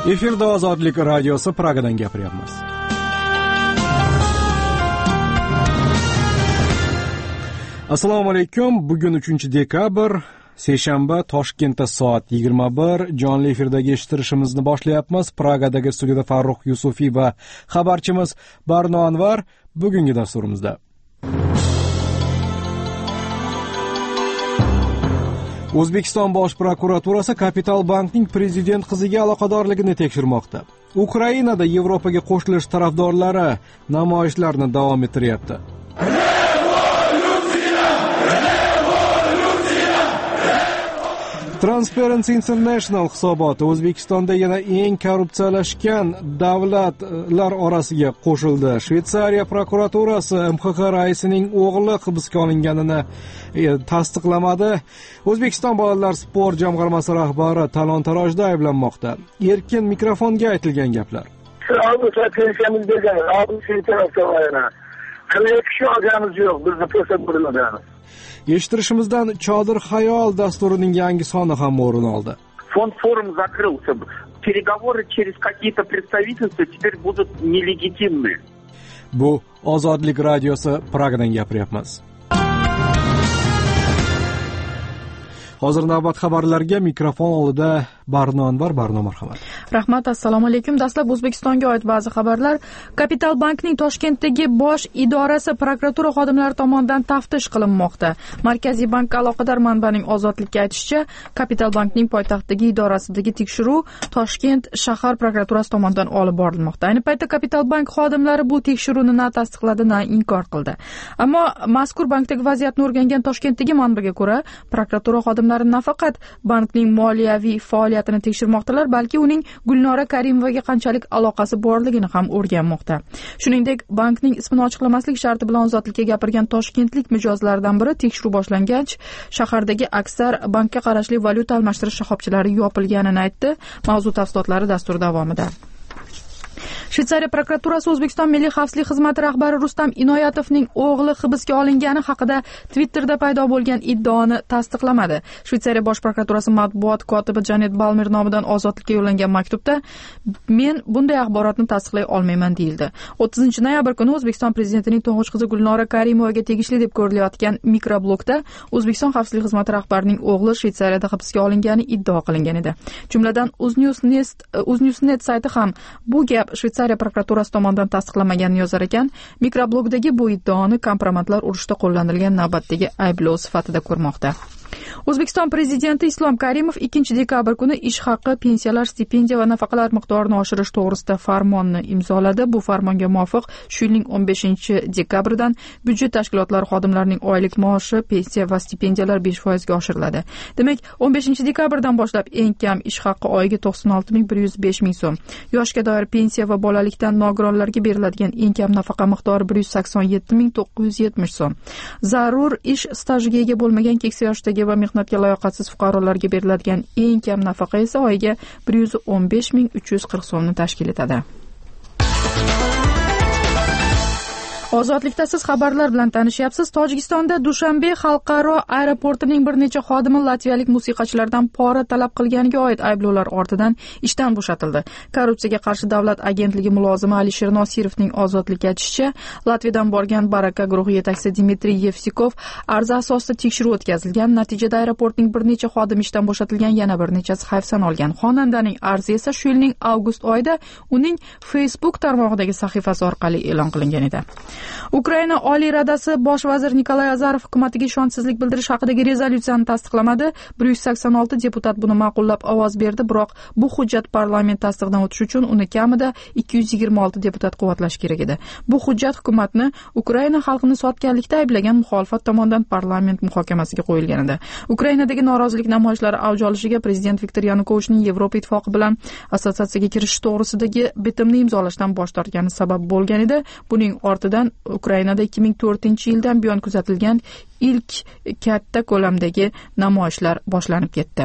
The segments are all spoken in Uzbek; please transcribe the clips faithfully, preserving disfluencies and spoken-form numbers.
Efirda Ozodlik radiosi Pragadan gapiryapmiz. Assalomu alaykum. Bugun uchinchi dekabr, seshanba, Toshkentda soat yigirma bir. Jonli efirdagi eshittirishimizni boshlayapmiz. Pragadagi studiyada Farruh Yusufiy va xabarchimiz Barno Anvar bugungi dasturimizda. O'zbekiston Bosh prokuraturasi Kapital bankning prezident qiziga aloqadorligini tekshirmoqda. Ukrainada Yevropaga qo'shilish tarafdorlari namoyishlarni davom ettiryapti. Transparency International hisoboti O'zbekistonda yana eng korrupsiyalashgan davlatlar orasiga qo'shildi. Shveysariya prokuraturasi M X X raisining o'g'li hibsga olinganini tasdiqlamadi. O'zbekiston bolalar sport jamg'armasi rahbari talon-tarojda ayblanmoqda. Erkin mikrofonga aytilgan gaplar. Avgusta pensiyamiz bergan, avgusta tarafdorlarına. Hali kishi olganimiz yo'q, bizni to'sab bo'ladi. Eshittirishimizdan Chodir Xayol dasturining yangi soni ham o'rin oldi. Фонд форум закрылся. Переговоры через какие-то представительства теперь будут нелегитимны. Bu Ozodlik radiosi Pragadan gapiryapmiz. Hozir navbat xabarlarga mikrofon oldida Barno Anvar. Barno, marhamat. Rahmat, assalomu alaykum. Dastlab O'zbekistonga oid ba'zi xabarlar. Kapital bankning Toshkentdagi bosh idorasi prokuratura xodimlari tomonidan taftish qilinmoqda. Markaziy bankka aloqador manbaning Ozodlikka aytishicha, Kapital bankning poytaxtdagi idorasidagi tekshiruv Toshkent shahar prokuraturasi tomonidan olib borilmoqda. Ayni paytda Kapital bank xodimlari bu tekshiruvni na tasdiqladi, na inkor qildi. Ammo mazkur bankdagi vaziyatni o'rgangan Toshkentdagi manbaga ko'ra, prokuratura xodimlari nafaqat bankning moliyaviy faoliyatini tekshirmoqdalar, balki uning Gulnora Karimovaga qanchalik aloqasi borligini ham o'rganmoqda. Shuningdek, bankning ismini ochiqlamaslik sharti bilan Ozodlikka gapirgan toshkentlik mijozlardan biri tekshiruv boshlangach, shahardagi aksar bankka qarashli valyuta almashtirish shoxobchalari yopilganini aytdi. Mavzu tafsilotlari dastur davomida. Shveysariya prokuraturasi O'zbekiston Milliy xavfsizlik xizmati rahbari Rustam Inoyatovning o'g'li hibsga olingani haqida Twitterda paydo bo'lgan iddaoni tasdiqlamadi. Shveysariya bosh prokuraturasi matbuot kotibi Janet Balmer nomidan Ozodlikka yo'llangan maktubda men bunday axborotni tasdiqlay olmayman deyildi. o'ttizinchi noyabr kuni O'zbekiston prezidentining to'ng'ich qizi Gulnora Karimovaga tegishli deb ko'rilayotgan mikroblogda O'zbekiston xavfsizlik xizmati rahbarining o'g'li Shveysariyada hibsga olingani iddao qilingan edi. Jumladan UzNewsNet UzNewsNet sayti ham bu gap Shveysariya prokuraturasi tomonidan tasdiqlamaganini yozar ekan. Mikroblogdagi bu iddaoni kompromatlar urushda qo'llanilgan navbatdagi ayblov sifatida ko'rmoqda. O'zbekiston prezidenti Islom Karimov ikkinchi dekabr kuni ish haqi, pensiyalar, stipendiya va nafaqalar miqdorini oshirish to'g'risida farmonni imzoladi. Bu farmonga muvofiq shu yilning o'n beshinchi dekabridan byudjet tashkilotlari xodimlarining oylik maoshi, pensiya va stipendiyalar besh foiz ga oshiriladi. Demak, o'n beshinchi dekabrdan boshlab eng kam ish haqi oyiga to'qson olti ming bir yuz besh ming so'm, yoshga doir pensiya va bolalikdan nogironlarga beriladigan eng kam nafaqa miqdori bir yuz sakson yetti ming to'qqiz yuz yetmish so'm, zarur ish stajiga ega bo'lmagan keksa yoshdagi va mehnatga layoqatsiz fuqarolarga beriladigan eng kam nafaqa esa oyiga bir yuz o'n besh ming uch yuz qirq so'mni tashkil etadi. Ozodlikda siz xabarlar bilan tanishyapsiz. Tojikistonda Dushanbe xalqaro aeroportining bir necha xodimi latviyalik musiqachilardan pora talab qilganiga oid ayblovlar ortidan ishdan bo'shatildi. Korrupsiyaga qarshi davlat agentligi mulozimi Alisher Nosirovning Ozodlikka aytishicha, Latviyadan borgan Baraka guruhi yetakchisi Dmitriy Yevsikov arza asosida tekshiruv o'tkazilgan. Natijada aeroportning bir necha xodimi ishdan bo'shatilgan, yana bir nechasi hayfsan olgan. Xonandaning arzi esa shu yilning avgust oyida uning Facebook tarmog'idagi sahifasi orqali e'lon qilingan edi. Ukraina Oliy Radasi bosh vazir Nikolay Azarov hukumatiga ishonchsizlik bildirish haqidagi rezolyutsiyani tasdiqlamadi. bir yuz sakson olti deputat buni ma'qullab ovoz berdi, biroq bu hujjat parlament tasdiqdan o'tishi uchun uni kamida ikki yuz yigirma olti deputat quvvatlash kerak edi. Bu hujjat hukumatni Ukraina xalqini sotganlikda ayblagan muxolifat tomonidan parlament muhokamasiga qo'yilgan edi. Ukrainadagi norozilik namoyishlari avj olishiga prezident Viktor Yanukovichning Yevropa ittifoqi bilan assotsiatsiyaga kirishish to'g'risidagi bitimni imzolashdan bosh tortgani sabab bo'lgan edi. Buning ortidan Ukrainada ikki ming to'rtinchi yildan buyon kuzatilgan ilk katta ko'lamdagi namoyishlar boshlanib ketdi.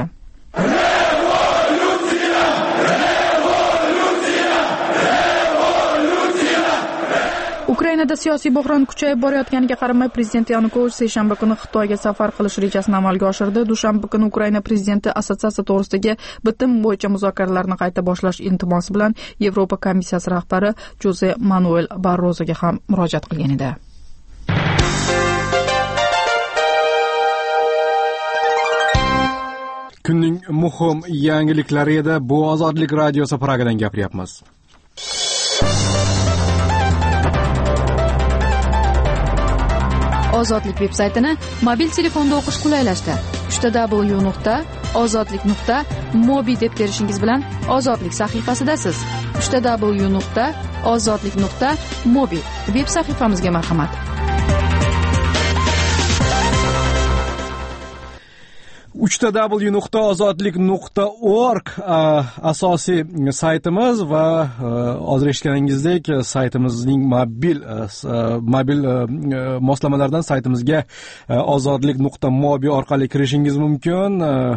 Ukrainada siyosiy bo'hron kuchayib borayotganiga qaramay, prezident Yanukovich seshanba kuni Xitoyga safar qilish rejasini amalga oshirdi. Dushanba kuni Ukraina prezidenti assotsiatsiya to'g'risidagi bitim bo'yicha muzokaralarni qayta boshlash iltimosi bilan Yevropa komissiyasi rahbari Jose Manuel Barrozoga ham murojaat qilgan edi. Kunning muhim yangiliklari edi. Bu Ozodlik radiosi Pragadan gapiryapmiz. Ozodlik veb-saytini mobil telefonda o'qish qulaylashdi. uch w nuqta ozodlik nuqta mobi deb terishingiz bilan Ozodlik sahifasidasiz. uch w nuqta ozodlik nuqta mobi veb sahifamizga marhamat. uch w nuqta ozodlik nuqta org asosiy saytimiz va hozir eshitganingizdek saytimizning mobil mobil moslamalardan saytimizga ozodlik nuqta mobi orqali kirishingiz mumkin.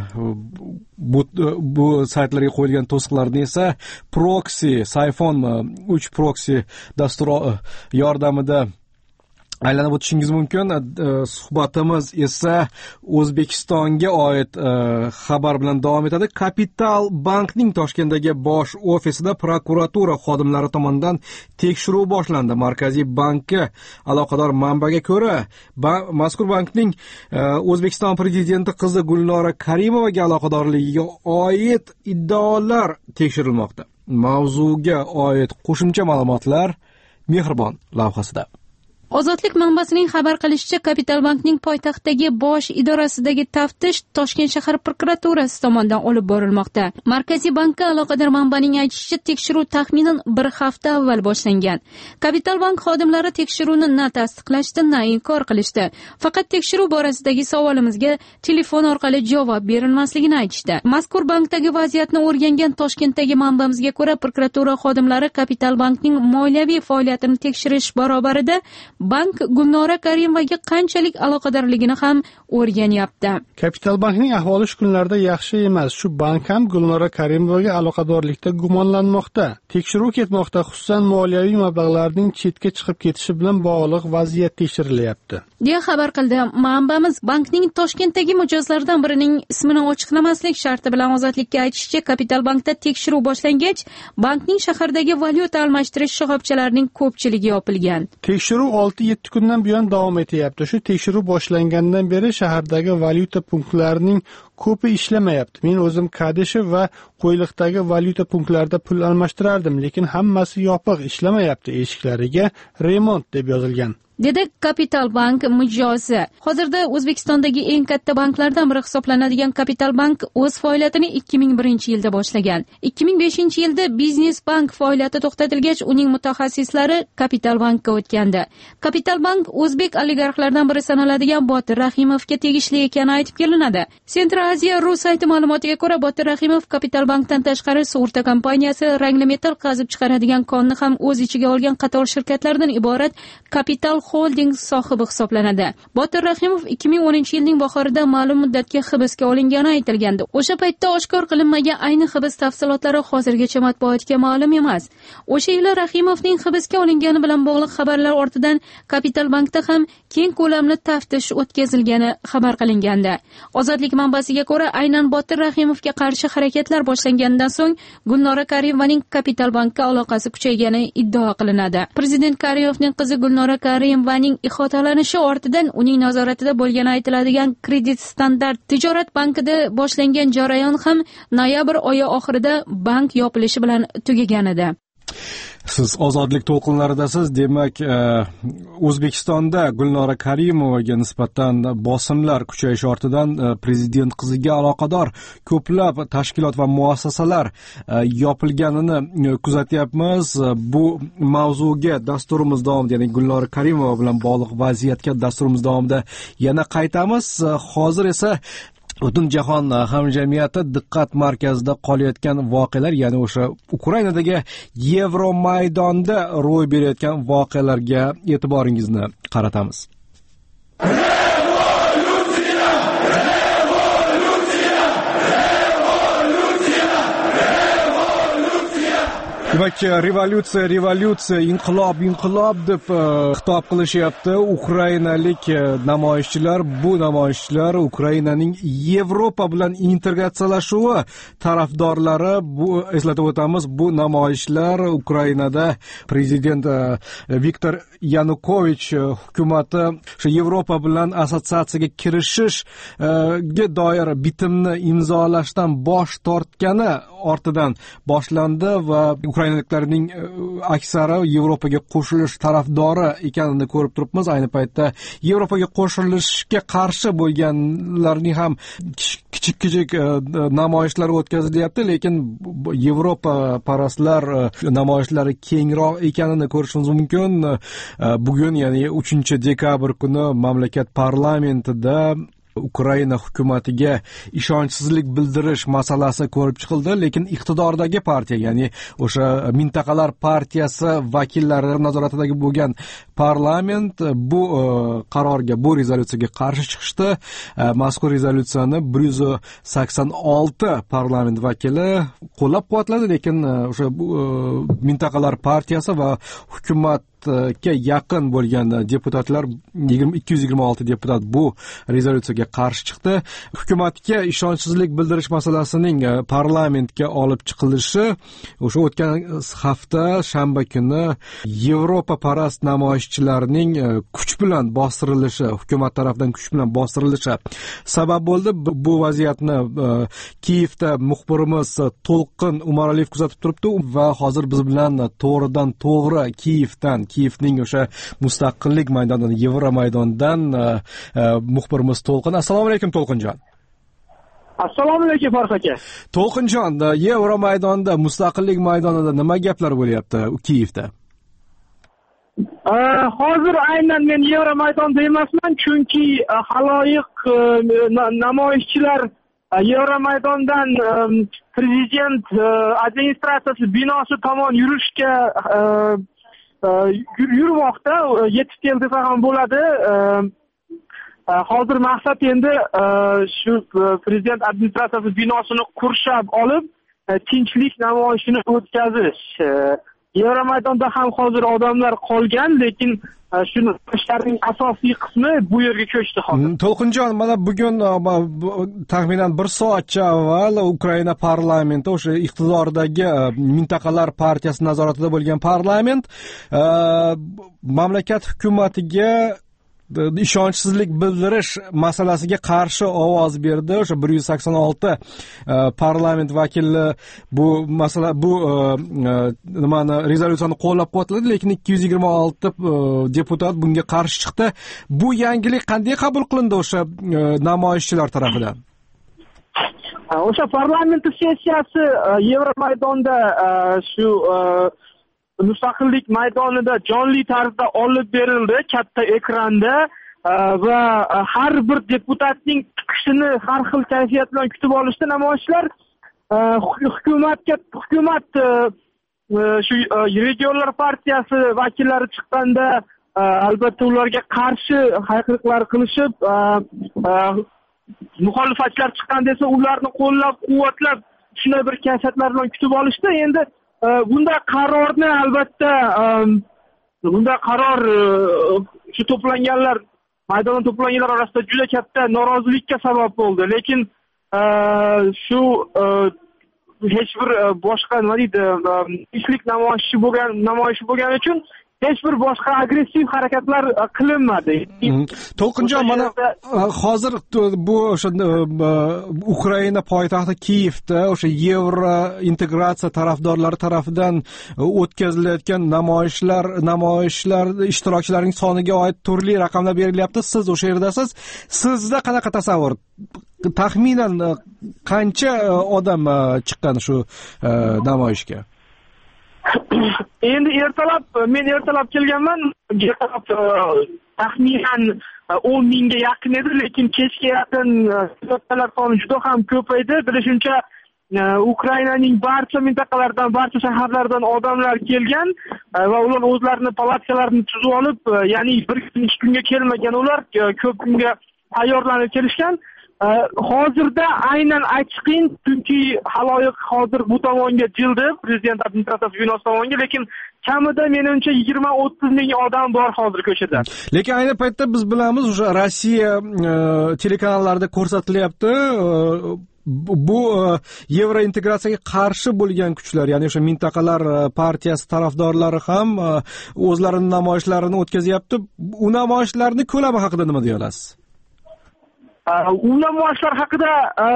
Bu, bu saytlarga qo'yilgan to'siqlarni esa proxy, Siphon uch proxy dasturi yordamida aylanib o'tishingiz mumkin. Suhbatimiz esa O'zbekistonga oid xabar bilan davom etadi. Kapital bankning Toshkentdagi bosh ofisida prokuratura xodimlari tomonidan tekshiruv boshlandi. Markaziy bankka aloqador manbaga ko'ra, mazkur bankning O'zbekiston prezidenti qizi Gulnora Karimovaga aloqadorligiga oid iddaolar tekshirilmoqda. Mavzuga oid qo'shimcha ma'lumotlar Mehribon lavhasida. Ozodlik manbasining xabar qilishicha, Kapital bankning poytaxtdagi bosh idorasidagi taftish Toshkent shahar prokuraturasi tomonidan olib borilmoqda. Markaziy bankka aloqador manbaning aytishicha, tekshiruv taxminan bir hafta avval boshlangan. Kapital bank xodimlari tekshiruvni na tasdiqlashdi, na inkor qilishdi. Faqat tekshiruv borasidagi savolimizga telefon orqali javob berilmasligini aytishdi. Mazkur bankdagi vaziyatni o'rgangan Toshkentdagi manbamizga ko'ra, prokuratura xodimlari Kapital bankning moliyaviy faoliyatini tekshirish barobarida bank Gulnora Karimovaga qanchalik aloqadorligini ham o'rganyapti. Kapital bankning ahvoli shu kunlarda yaxshi emas. Shu bank ham Gulnora Karimovaga aloqadorlikda gumonlanmoqda. Tekshiruv ketmoqda, xususan moliyaviy mablag'larning chetga chiqib ketishi bilan bog'liq vaziyat tekshirilyapti, deya xabar qildi manbamiz. Bankning Toshkentdagi mijozlaridan birining ismini ochiqlamaslik sharti bilan Ozodlikka aytishicha, Kapital bankda tekshiruv boshlangach, bankning shahardagi valyuta almashtirish shoxobchalarining ko'pchiligi yopilgan. Tekshiruv olti yetti kundan buyon davom etyapti. Shu tekshiruv boshlangandan beri shahardagi valyuta punktlarining ko'pi ishlamayapti. Men o'zim Kadeshev va Qo'yliqdagi valyuta punktlarida pul almashtirardim, lekin hammasi yopiq, ishlamayapti. Eshiklariga remont deb yozilgan, dedi Kapital bank mijozi. Hozirda O'zbekistondagi eng katta banklardan biri hisoblanadigan Kapital bank o'z faoliyatini ikki ming birinchi yilda boshlagan. ikki ming beshinchi yilda Biznes bank faoliyati to'xtatilgach, uning mutaxassislari Kapital bankka o'tgandi. Kapital bank o'zbek oligarxlaridan biri sanaladigan Botir Rahimovga tegishli ekani aytib kelinadi. Central Asia ru sayti ma'lumotiga ko'ra, Botir Rahimov Kapital bankdan tashqari sug'urta kompaniyasi, rangli metal qazib chiqaradigan konni ham o'z ichiga olgan qator shirkatlardan iborat Kapital Holding sohibi hisoblanadi. Botir Rahimov ikki ming o'ninchi yilning bahorida ma'lum muddatga hibsga olingani aytilgandi. O'sha paytda oshkor qilinmagan ayni hibs tafsilotlari hozirgacha matbuotga ma'lum emas. O'sha yili Rahimovning hibsga olingani bilan bog'liq xabarlar ortidan Kapital bankda ham keng ko'lamli taftish o'tkazilgani xabar qilingandi. Ozodlik manbasiga ko'ra, aynan Botir Rahimovga qarshi harakatlar boshlanganidan so'ng Gulnora Karimovaning Kapital bankka aloqasi kuchaygani iddao qilinadi. Prezident Karimovning qizi Gulnora Karimovaning ihotalanishi ortidan uning nazoratida bo'lgani aytiladigan Kredit Standart tijorat bankida boshlangan jarayon ham noyabr oyi oxirida bank yopilishi bilan tugagan edi. Siz ozodlik to'lqinlaridasiz. Demak, O'zbekistonda Gulnora Karimovaga nisbatan bosimlar kuchayishi ortidan prezident qiziga aloqador ko'plab tashkilot va muassasalar yopilganini kuzatyapmiz. Bu mavzuga dasturimiz davomida, ya'ni Gulnora Karimova bilan bog'liq vaziyatga dasturimiz davomida yana qaytamiz. Hozir esa butun jahon hamjamiyati diqqat markazida qolayotgan voqealar, ya'ni o'sha Ukrainadagi Yevromaydonda ro'y berayotgan voqealarga e'tiboringizni qaratamiz. demak revolyutsiya revolyutsiya inqilob inqilob deb xitob qilishyapti ukrainalik namoyishchilar. Bu namoyishchilar Ukrainaning Yevropa bilan integratsiyalashuvi tarafdorlari. Bu eslatib o'tamiz, bu namoyishlar Ukrainada prezident Viktor Yanukovich hukumati shu Yevropa bilan assotsiatsiyaga kirishishga doir bitimni imzolashdan bosh tortgani ortidan boshlandi va ukrainaliklarning aksari Yevropaga qo'shilish tarafdori ekanini ko'rib turibmiz. Ayni paytda Yevropaga qo'shilishga qarshi bo'lganlarning ham kichik-kichik namoyishlar o'tkazilyapti, lekin Yevropa parastlar namoyishlari kengroq ekanini ko'rishimiz mumkin. Bugun, ya'ni uchinchi dekabr kuni mamlakat parlamentida Ukraina hukumatiga ishonchsizlik bildirish masalasi ko'rib chiqildi, lekin iqtidordagi partiya, ya'ni o'sha mintaqalar partiyasi vakillari nazoratidagi bo'lgan parlament bu qarorga, bu rezolyutsiyaga qarshi chiqishdi. Mazkur rezolyutsiyani bir yuz sakson olti parlament vakili qo'llab-quvvatladi, lekin o'sha mintaqalar partiyasi va hukumat ga yaqin bo'lgan deputatlar, ikki yuz yigirma olti deputat bu rezolyutsiyaga qarshi chiqdi. Hukumatga ishonchsizlik bildirish masalasining parlamentga olib chiqilishi o'sha o'tgan hafta shanba kuni Yevropa parast namoyishchilarning kuch bilan bostirilishi, hukumat tomonidan kuch bilan bostirilishi sabab bo'ldi. Bu vaziyatni Kiyevda muxbirimiz To'lqin Umaraliyev kuzatib turibdi va hozir biz bilan to'g'ridan to'g'ri Kiyevdan Kiyevning o'sha mustaqillik maydonidan, Yevro maydonidan muxbirimiz To'lqin. Assalomu alaykum To'lqinjon. Assalomu alaykum Farruh aka. To'lqinjon, Yevro maydonida, mustaqillik maydonida nima gaplar bo'lyapti Kiyevda? Hozir aynan men Yevro maydonida emasman, chunki haloyiq namoyishchilar Yevro maydondan prezident administratsiyasi binosi tomon yurishga yurmoqda. Yetib keldi desa ham bo'ladi. Hozir maqsad endi shu prezident administratsiyasi binosini qurshab olib tinchlik namoyishini o'tkazish. Yevro maydonda ham hozir odamlar qolgan, lekin shu ishlarning asosiy qismi bu yerga ko'chdi hozir. To'lqinjon, mana bugun taxminan bir soatcha avval Ukraina parlamenti, o'sha iqtidordagi mintaqalar partiyasi nazoratida bo'lgan parlament mamlakat hukumatiga ishonchsizlik bildirish masalasiga qarshi ovoz berdi. O'sha bir yuz sakson olti parlament vakili bu masala bu nimani rezolyutsiyani qo'llab-quvvatladi, lekin ikki yuz yigirma olti deputat bunga qarshi chiqdi. Bu yangilik qanday qabul qilindi o'sha namoyishchilar tomonidan? O'sha parlament sessiyasi Yevro maydonda shu mustaqillik maydonida jonli tarzda olib berildi, katta ekranda, va har bir deputatning chiqishini har xil kayfiyat bilan kutib olishdi namoyishchilar. Hukumatga hukumat shu regionlar partiyasi vakillari chiqqanda albatta ularga qarshi hayqiriqlar qilishib, muxolifatchilar chiqqanda esa ularni qo'llab-quvvatlab shunday bir kayfiyatlar bilan kutib olishdi. Endi bunda qarorni albatta bunda qaror shu to'planganlar, maydonda to'planganlar orasida juda katta norozilikka sabab bo'ldi, lekin shu hech bir boshqa nima deydi, tinchlik namoyishi bo'lgan namoyishi bo'lgani uchun hech bir boshqa agressiv harakatlar qilinmadi. To'lqinjon, mana hozir bu o'sha Ukraina poytaxti Kiyevda o'sha Yevro integratsiya tarafdorlari tomonidan o'tkazilayotgan namoyishlar, namoyishlar ishtirokchilarining soniga oid turli raqamlar berilyapti. Siz o'sha yerdasiz. Sizda qanaqa tasavvur? Taxminan qancha odam chiqqan shu namoyishga? Endi ertalab men ertalab kelganman, ertalab taxminan o'n mingga yaqin edi, lekin kechga yaqin deputatlar soni juda ham ko'paydi. Bilishimcha Ukrainaning barcha mintaqalaridan, barcha shaharlardan odamlar kelgan va ular o'zlarining palatkalarini tuzib olib, ya'ni bir kun, ikki kunga kelmagan ular, ko'p kunga tayyorlanib kelishgan hozirda aynan aytish qiyin, chunki haloyiq hozir bu tomonga jildi, prezident administratsiyasi binosi tomonga, lekin kamida menimcha yigirma o'ttiz ming odam bor hozir ko'chada. Lekin ayni paytda biz bilamiz, o'sha Rossiya telekanallarida ko'rsatilyapti, bu yevrointegratsiyaga qarshi bo'lgan kuchlar, ya'ni o'sha mintaqalar partiyasi tarafdorlari ham o'zlarining namoyishlarini o'tkazyapti. U namoyishlarning ko'lami haqida nima deya olasiz? U namoyishlar haqida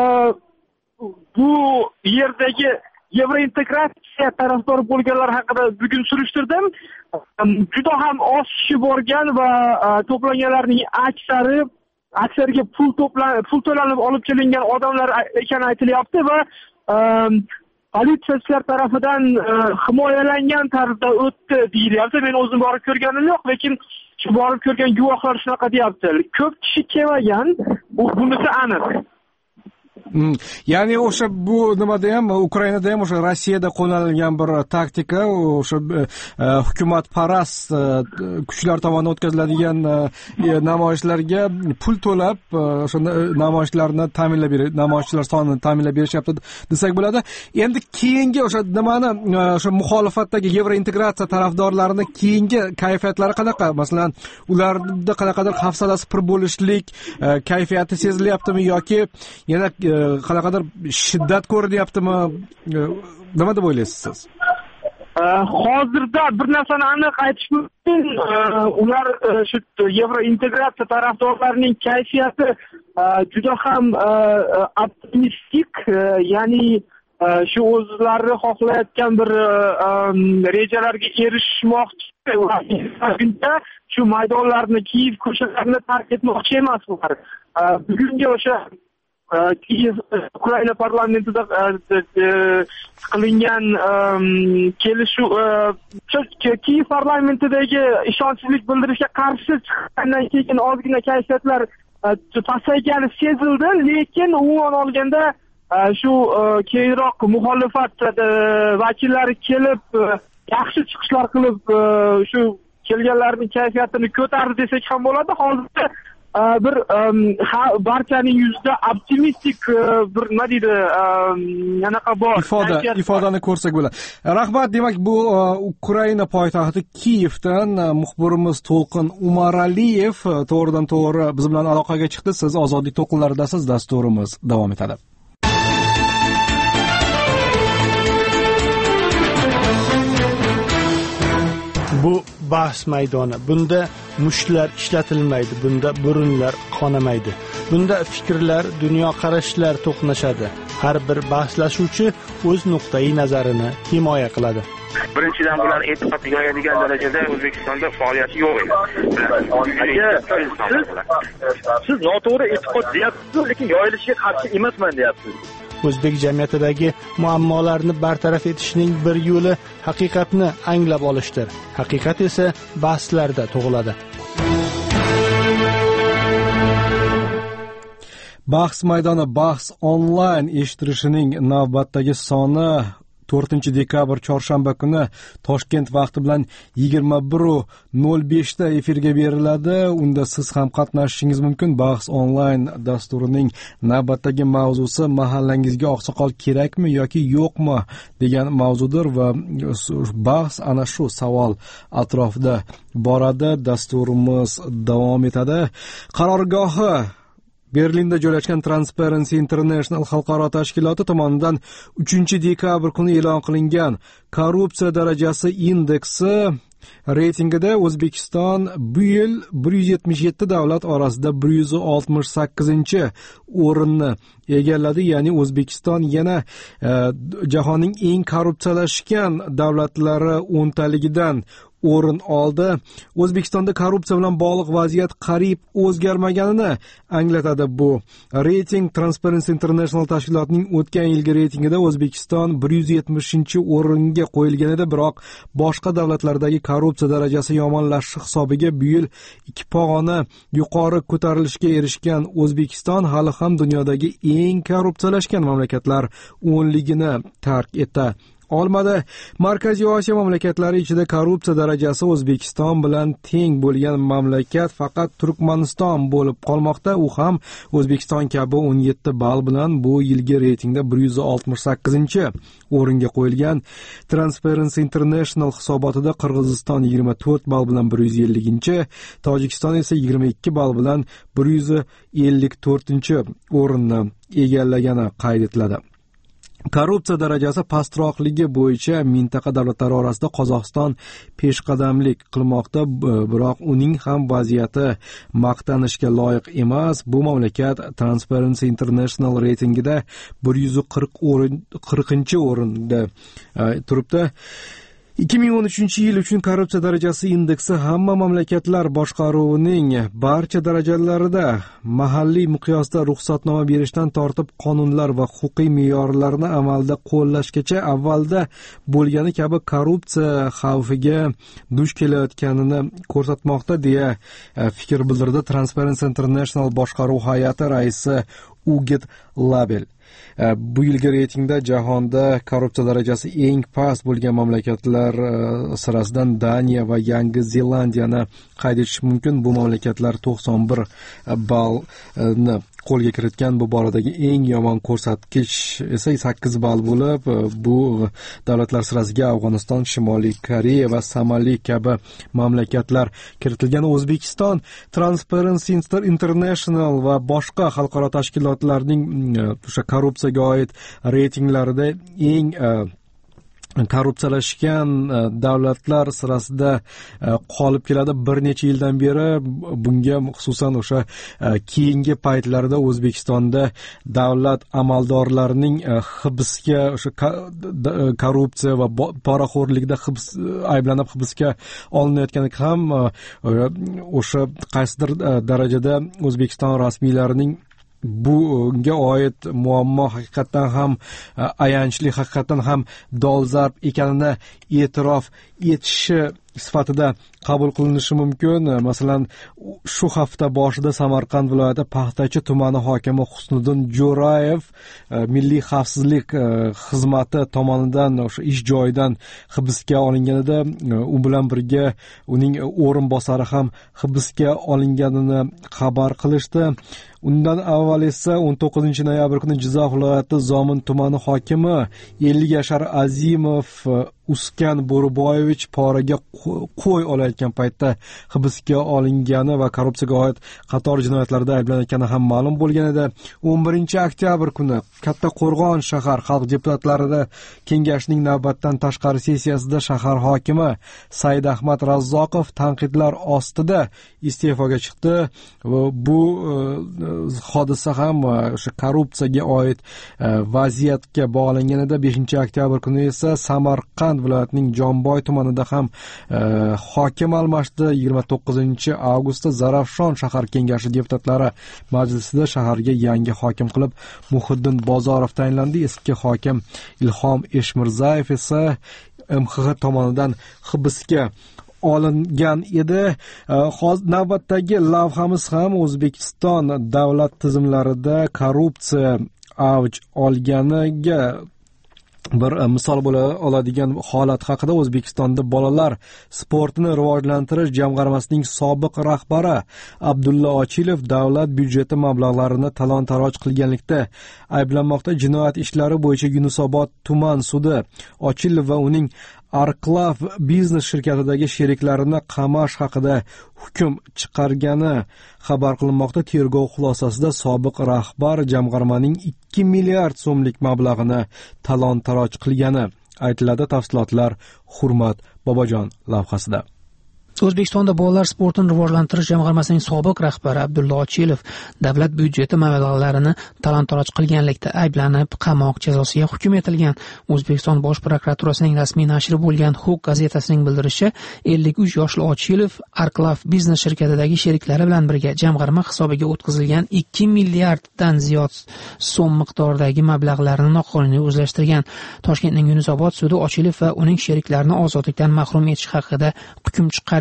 bu yerdagi yevrointegratsiya tarafdori bo'lganlar haqida bugun surishtirdim. Juda ham oz kishi borgan va to'planganlarning aksari aksariga pul to'planib, pul to'lanib olib kelingan odamlar ekani aytilyapti va politsiyachilar tarafidan himoyalangan tarzda o'tdi deyilyapti. Men o'zim borib ko'rganim yo'q, lekin shu borib ko'rgan guvohlar shunaqa deyapti. Ko'p kishi kelmagan, bunisi aniq. Hmm. Ya'ni o'sha bu nimada ham, Ukrainada ham o'sha Rossiyada qo'llanilgan bir taktika, o'sha hukumatparast kuchlar tomonidan o'tkaziladigan namoyishlarga pul to'lab o'sha namoyishlarni ta'minlab berish, namoyishchilar sonini ta'minlab berishyapti desak bo'ladi. Endi keyingi o'sha nimani, o'sha muxolifatdagi yevrointegratsiya tarafdorlarining keyingi kayfiyatlari qanaqa? Masalan, ularda qanaqadir hafsalasi pir bo'lishlik kayfiyati sezilyaptimi yoki yana qanaqadir shiddat ko'rinyaptimi? Nima deb o'ylaysiz siz? Hozirda bir narsani aniq aytish mumkin. Ular shu yevrointegratsiya tarafdorlarining kayfiyati juda ham optimistik, ya'ni shu o'zlari xohlayotgan bir rejalarga erishmoqchi. Shu maydonlarni, Kiyev ko'chalarini tark etmoqchi emas ular. Bugungi o'sha Kiyev Ukraina parlamentida qilingan kelishuv, Kiyev parlamentidagi ishonchsizlik bildirishga qarshi chiqqandan keyin ozgina kayfiyatlar pasaygani sezildi, lekin umuman olganda shu keyinroq muxolifat vakillari kelib yaxshi chiqishlar qilib shu kelganlarning kayfiyatini ko'tardi desak ham bo'ladi. Hozirda bir barchaning yuzida optimistik bir nima deydi, anaqa bor ifoda ifodani ko'rsak bo'ladi. Rahmat. Demak, bu Ukraina poytaxti Kiyevdan muxbirimiz To'lqin Umaraliyev to'g'ridan to'g'ri biz bilan aloqaga chiqdi. Siz Ozodlik to'lqinlaridasiz. Dasturimiz davom etadi. Bu bahs maydoni. Bunda mushlar ishlatilmaydi, bunda burunlar qonamaydi. Bunda fikrlar, dunyoqarashlar to'qnashadi. Har bir bahslashuvchi o'z nuqtai nazarini himoya qiladi. Birinchidan bular e'tiqod yoyadigan darajada O'zbekistonda faoliyati yo'q edi. Siz noto'g'ri e'tiqod deyapsiz, lekin yoyilishiga qarshi emasman deyapsiz. O'zbek jamiyatidagi muammolarni bartaraf etishning bir yo'li haqiqatni anglab olishdir. Haqiqat esa bahslarda tug'iladi. Bahs maydoni, bahs onlayn eshittirishining navbatdagi soni to'rtinchi dekabr chorshanba kuni Toshkent vaqti bilan yigirma bir nol besh da efirga beriladi. Unda siz ham qatnashishingiz mumkin. Bahs onlayn dasturining navbatdagi mavzusi mahallangizga oqsoqol kerakmi yoki yo'qmi degan mavzudir va bahs ana shu savol atrofida boradi. Dasturimiz davom etadi. Qarorgohi Berlinda joylashgan Transparency International xalqaro tashkiloti tomonidan uchinchi dekabr kuni e'lon qilingan korrupsiya darajasi indeksi reytingida O'zbekiston bu yil bir yuz yetmish yetti davlat orasida bir yuz oltmish sakkizinchi o'rinni egalladi. Ya'ni O'zbekiston yana e, jahonning eng korrupsiyalashgan davlatlari o'ntaligidan o'rin oldi. O'zbekistonda korrupsiya bilan bog'liq vaziyat qariyb o'zgarmaganini anglatadi bu reyting. Transparency International tashkilotining o'tgan yilgi reytingida O'zbekiston bir yuz yetmishinchi o'ringa qo'yilgan edi, biroq boshqa davlatlardagi korrupsiya darajasi yomonlashishi hisobiga bu yil ikki pog'ona yuqori ko'tarilishga erishgan O'zbekiston hali ham dunyodagi eng korrupsiyalashgan mamlakatlar o'nligini tark eta olmadi. Markaziy Osiyo mamlakatlari ichida korrupsiya darajasi O'zbekiston bilan teng bo'lgan mamlakat faqat Turkmaniston bo'lib qolmoqda. U ham O'zbekiston kabi o'n yetti ball bilan bu yilgi reytingda bir yuz oltmish sakkizinchi o'ringa qo'yilgan. Transparency International hisobotida Qirg'iziston yigirma to'rt ball bilan bir yuz elliginchi, Tojikiston esa yigirma ikki ball bilan bir yuz ellik to'rtinchi o'rinni egallagani qayd etiladi. Korrupsiya darajasi pastroqligi bo'yicha mintaqa davlatlari orasida Qozog'iston peshqadamlik qilmoqda, biroq uning ham vaziyati maqtanishga loyiq emas. Bu mamlakat Transparency International reytingida bir yuz qirqinchi o'rinda turibdi. ikki ming o'n uchinchi yil uchun korrupsiya darajasi indeksi hamma mamlakatlar boshqaruvining barcha darajalarida mahalliy miqyosda ruxsatnoma berishdan tortib qonunlar va huquqiy me'yorlarni amalda qo'llashgacha avvalda bo'lgani kabi korrupsiya xavfiga duch kelayotganini ko'rsatmoqda deya fikr bildirdi Transparency International boshqaruv hay'ati raisi Uget Label. Bu yilgi reytingda jahonda korrupsiya darajasi eng past bo'lgan mamlakatlar sirasidan Daniya va Yangi Zelandiyani qayd etish mumkin. Bu mamlakatlar to'qson bir ballni qo'lga kiritgan. Bu boradagi eng yomon ko'rsatkich esa sakkiz ball bo'lib, bu davlatlar sirasiga Afg'oniston, Shimoliy Koreya va Somali kabi mamlakatlar kiritilgan. O'zbekiston Transparency International va boshqa xalqaro tashkilotlarning o'sha korrupsiyaga oid reytinglarida eng korrupsiyalashgan davlatlar sirasida qolib keladi. Bir necha yildan beri bunga xususan o'sha keyingi paytlarda O'zbekistonda davlat amaldorlarining hibsga o'sha korrupsiya va poraxo'rlikda hibs ayblanib hibsga olinayotgani ham o'sha qaysidir darajada O'zbekiston rasmiylarining bunga oid muammo haqiqatan ham ayanchli, haqiqatan ham dolzarb ekanini e'tirof etishi sifatida qabul qilinishi mumkin. Masalan, shu hafta boshida Samarqand viloyati Paxtachi tumani hokimi Husniddin Jo'rayev Milliy xavfsizlik xizmati tomonidan o'sha ish joyidan hibsga olinganida, u bilan birga uning o'rinbosari ham hibsga olinganini xabar qilishdi. Undan avval esa o'n to'qqizinchi noyabr kuni Jizzax viloyati Zomin tumani hokimi ellik yashar Azimov Uskan Bo'riboyevich poraga qo'y olayotgan paytda hibsga olingani va korrupsiyaga oid qator jinoyatlarda ayblanayotgani ham ma'lum bo'lgan edi. o'n birinchi oktyabr kuni Kattaqo'rg'on shahar xalq deputatlari kengashining navbatdan tashqari sessiyasida shahar hokimi Said Ahmad Razzoqov tanqidlar ostida iste'foga chiqdi. Bu hodisa ham o'sha korrupsiyaga oid vaziyatga bog'langan edi. beshinchi oktyabr kuni esa Samarqand viloyatining Jonboy tumanida ham hokim almashdi. yigirma to'qqizinchi avgustda Zarafshon shahar kengashi deputatlari majlisida shaharga yangi hokim qilib Muhiddin Bozorov tayinlandi. Eski hokim Ilhom Eshmirzayev esa M X X tomonidan hibsga olingan edi. Hozir navbatdagi lavhamiz ham O'zbekiston davlat tizimlarida korrupsiya avj olganiga bir misol bo'la oladigan holat haqida. O'zbekistonda bolalar sportini rivojlantirish jamg'armasining sobiq rahbari Abdulla Ochilov davlat byudjeti mablag'larini talon-taroj qilganlikda ayblanmoqda. Jinoyat ishlari bo'yicha Yunusobod tuman sudi Ochilov va uning Arklav biznes shirkatidagi sheriklarini qamash haqida hukm chiqargani xabar qilinmoqda. Tergov xulosasida sobiq rahbar jamg'armaning ikki milliard so'mlik mablag'ini talon-taroj qilgani aytiladi. Tafsilotlar Hurmat Bobojon lavhasida. O'zbekistonda bolalar sportini rivojlantirish jamg'armasining sobiq rahbari Abdulla Ochilov davlat byudjeti mablag'larini talon-taroj qilganlikda ayblanib qamoq jazosiga hukm etilgan. O'zbekiston Bosh prokuraturasining rasmiy nashri bo'lgan Huquq gazetasining bildirishicha, ellik uch yoshli Ochilov Arklav biznes shirkatidagi sheriklari bilan birga jamg'arma hisobiga o'tkazilgan ikki milliarddan ziyod so'm miqdoridagi mablag'larni noqonuniy o'zlashtirgan. Toshkentning Yunusobod sudi Ochilov va uning sheriklarini ozodlikdan mahrum etish haqida hukm chiqargan.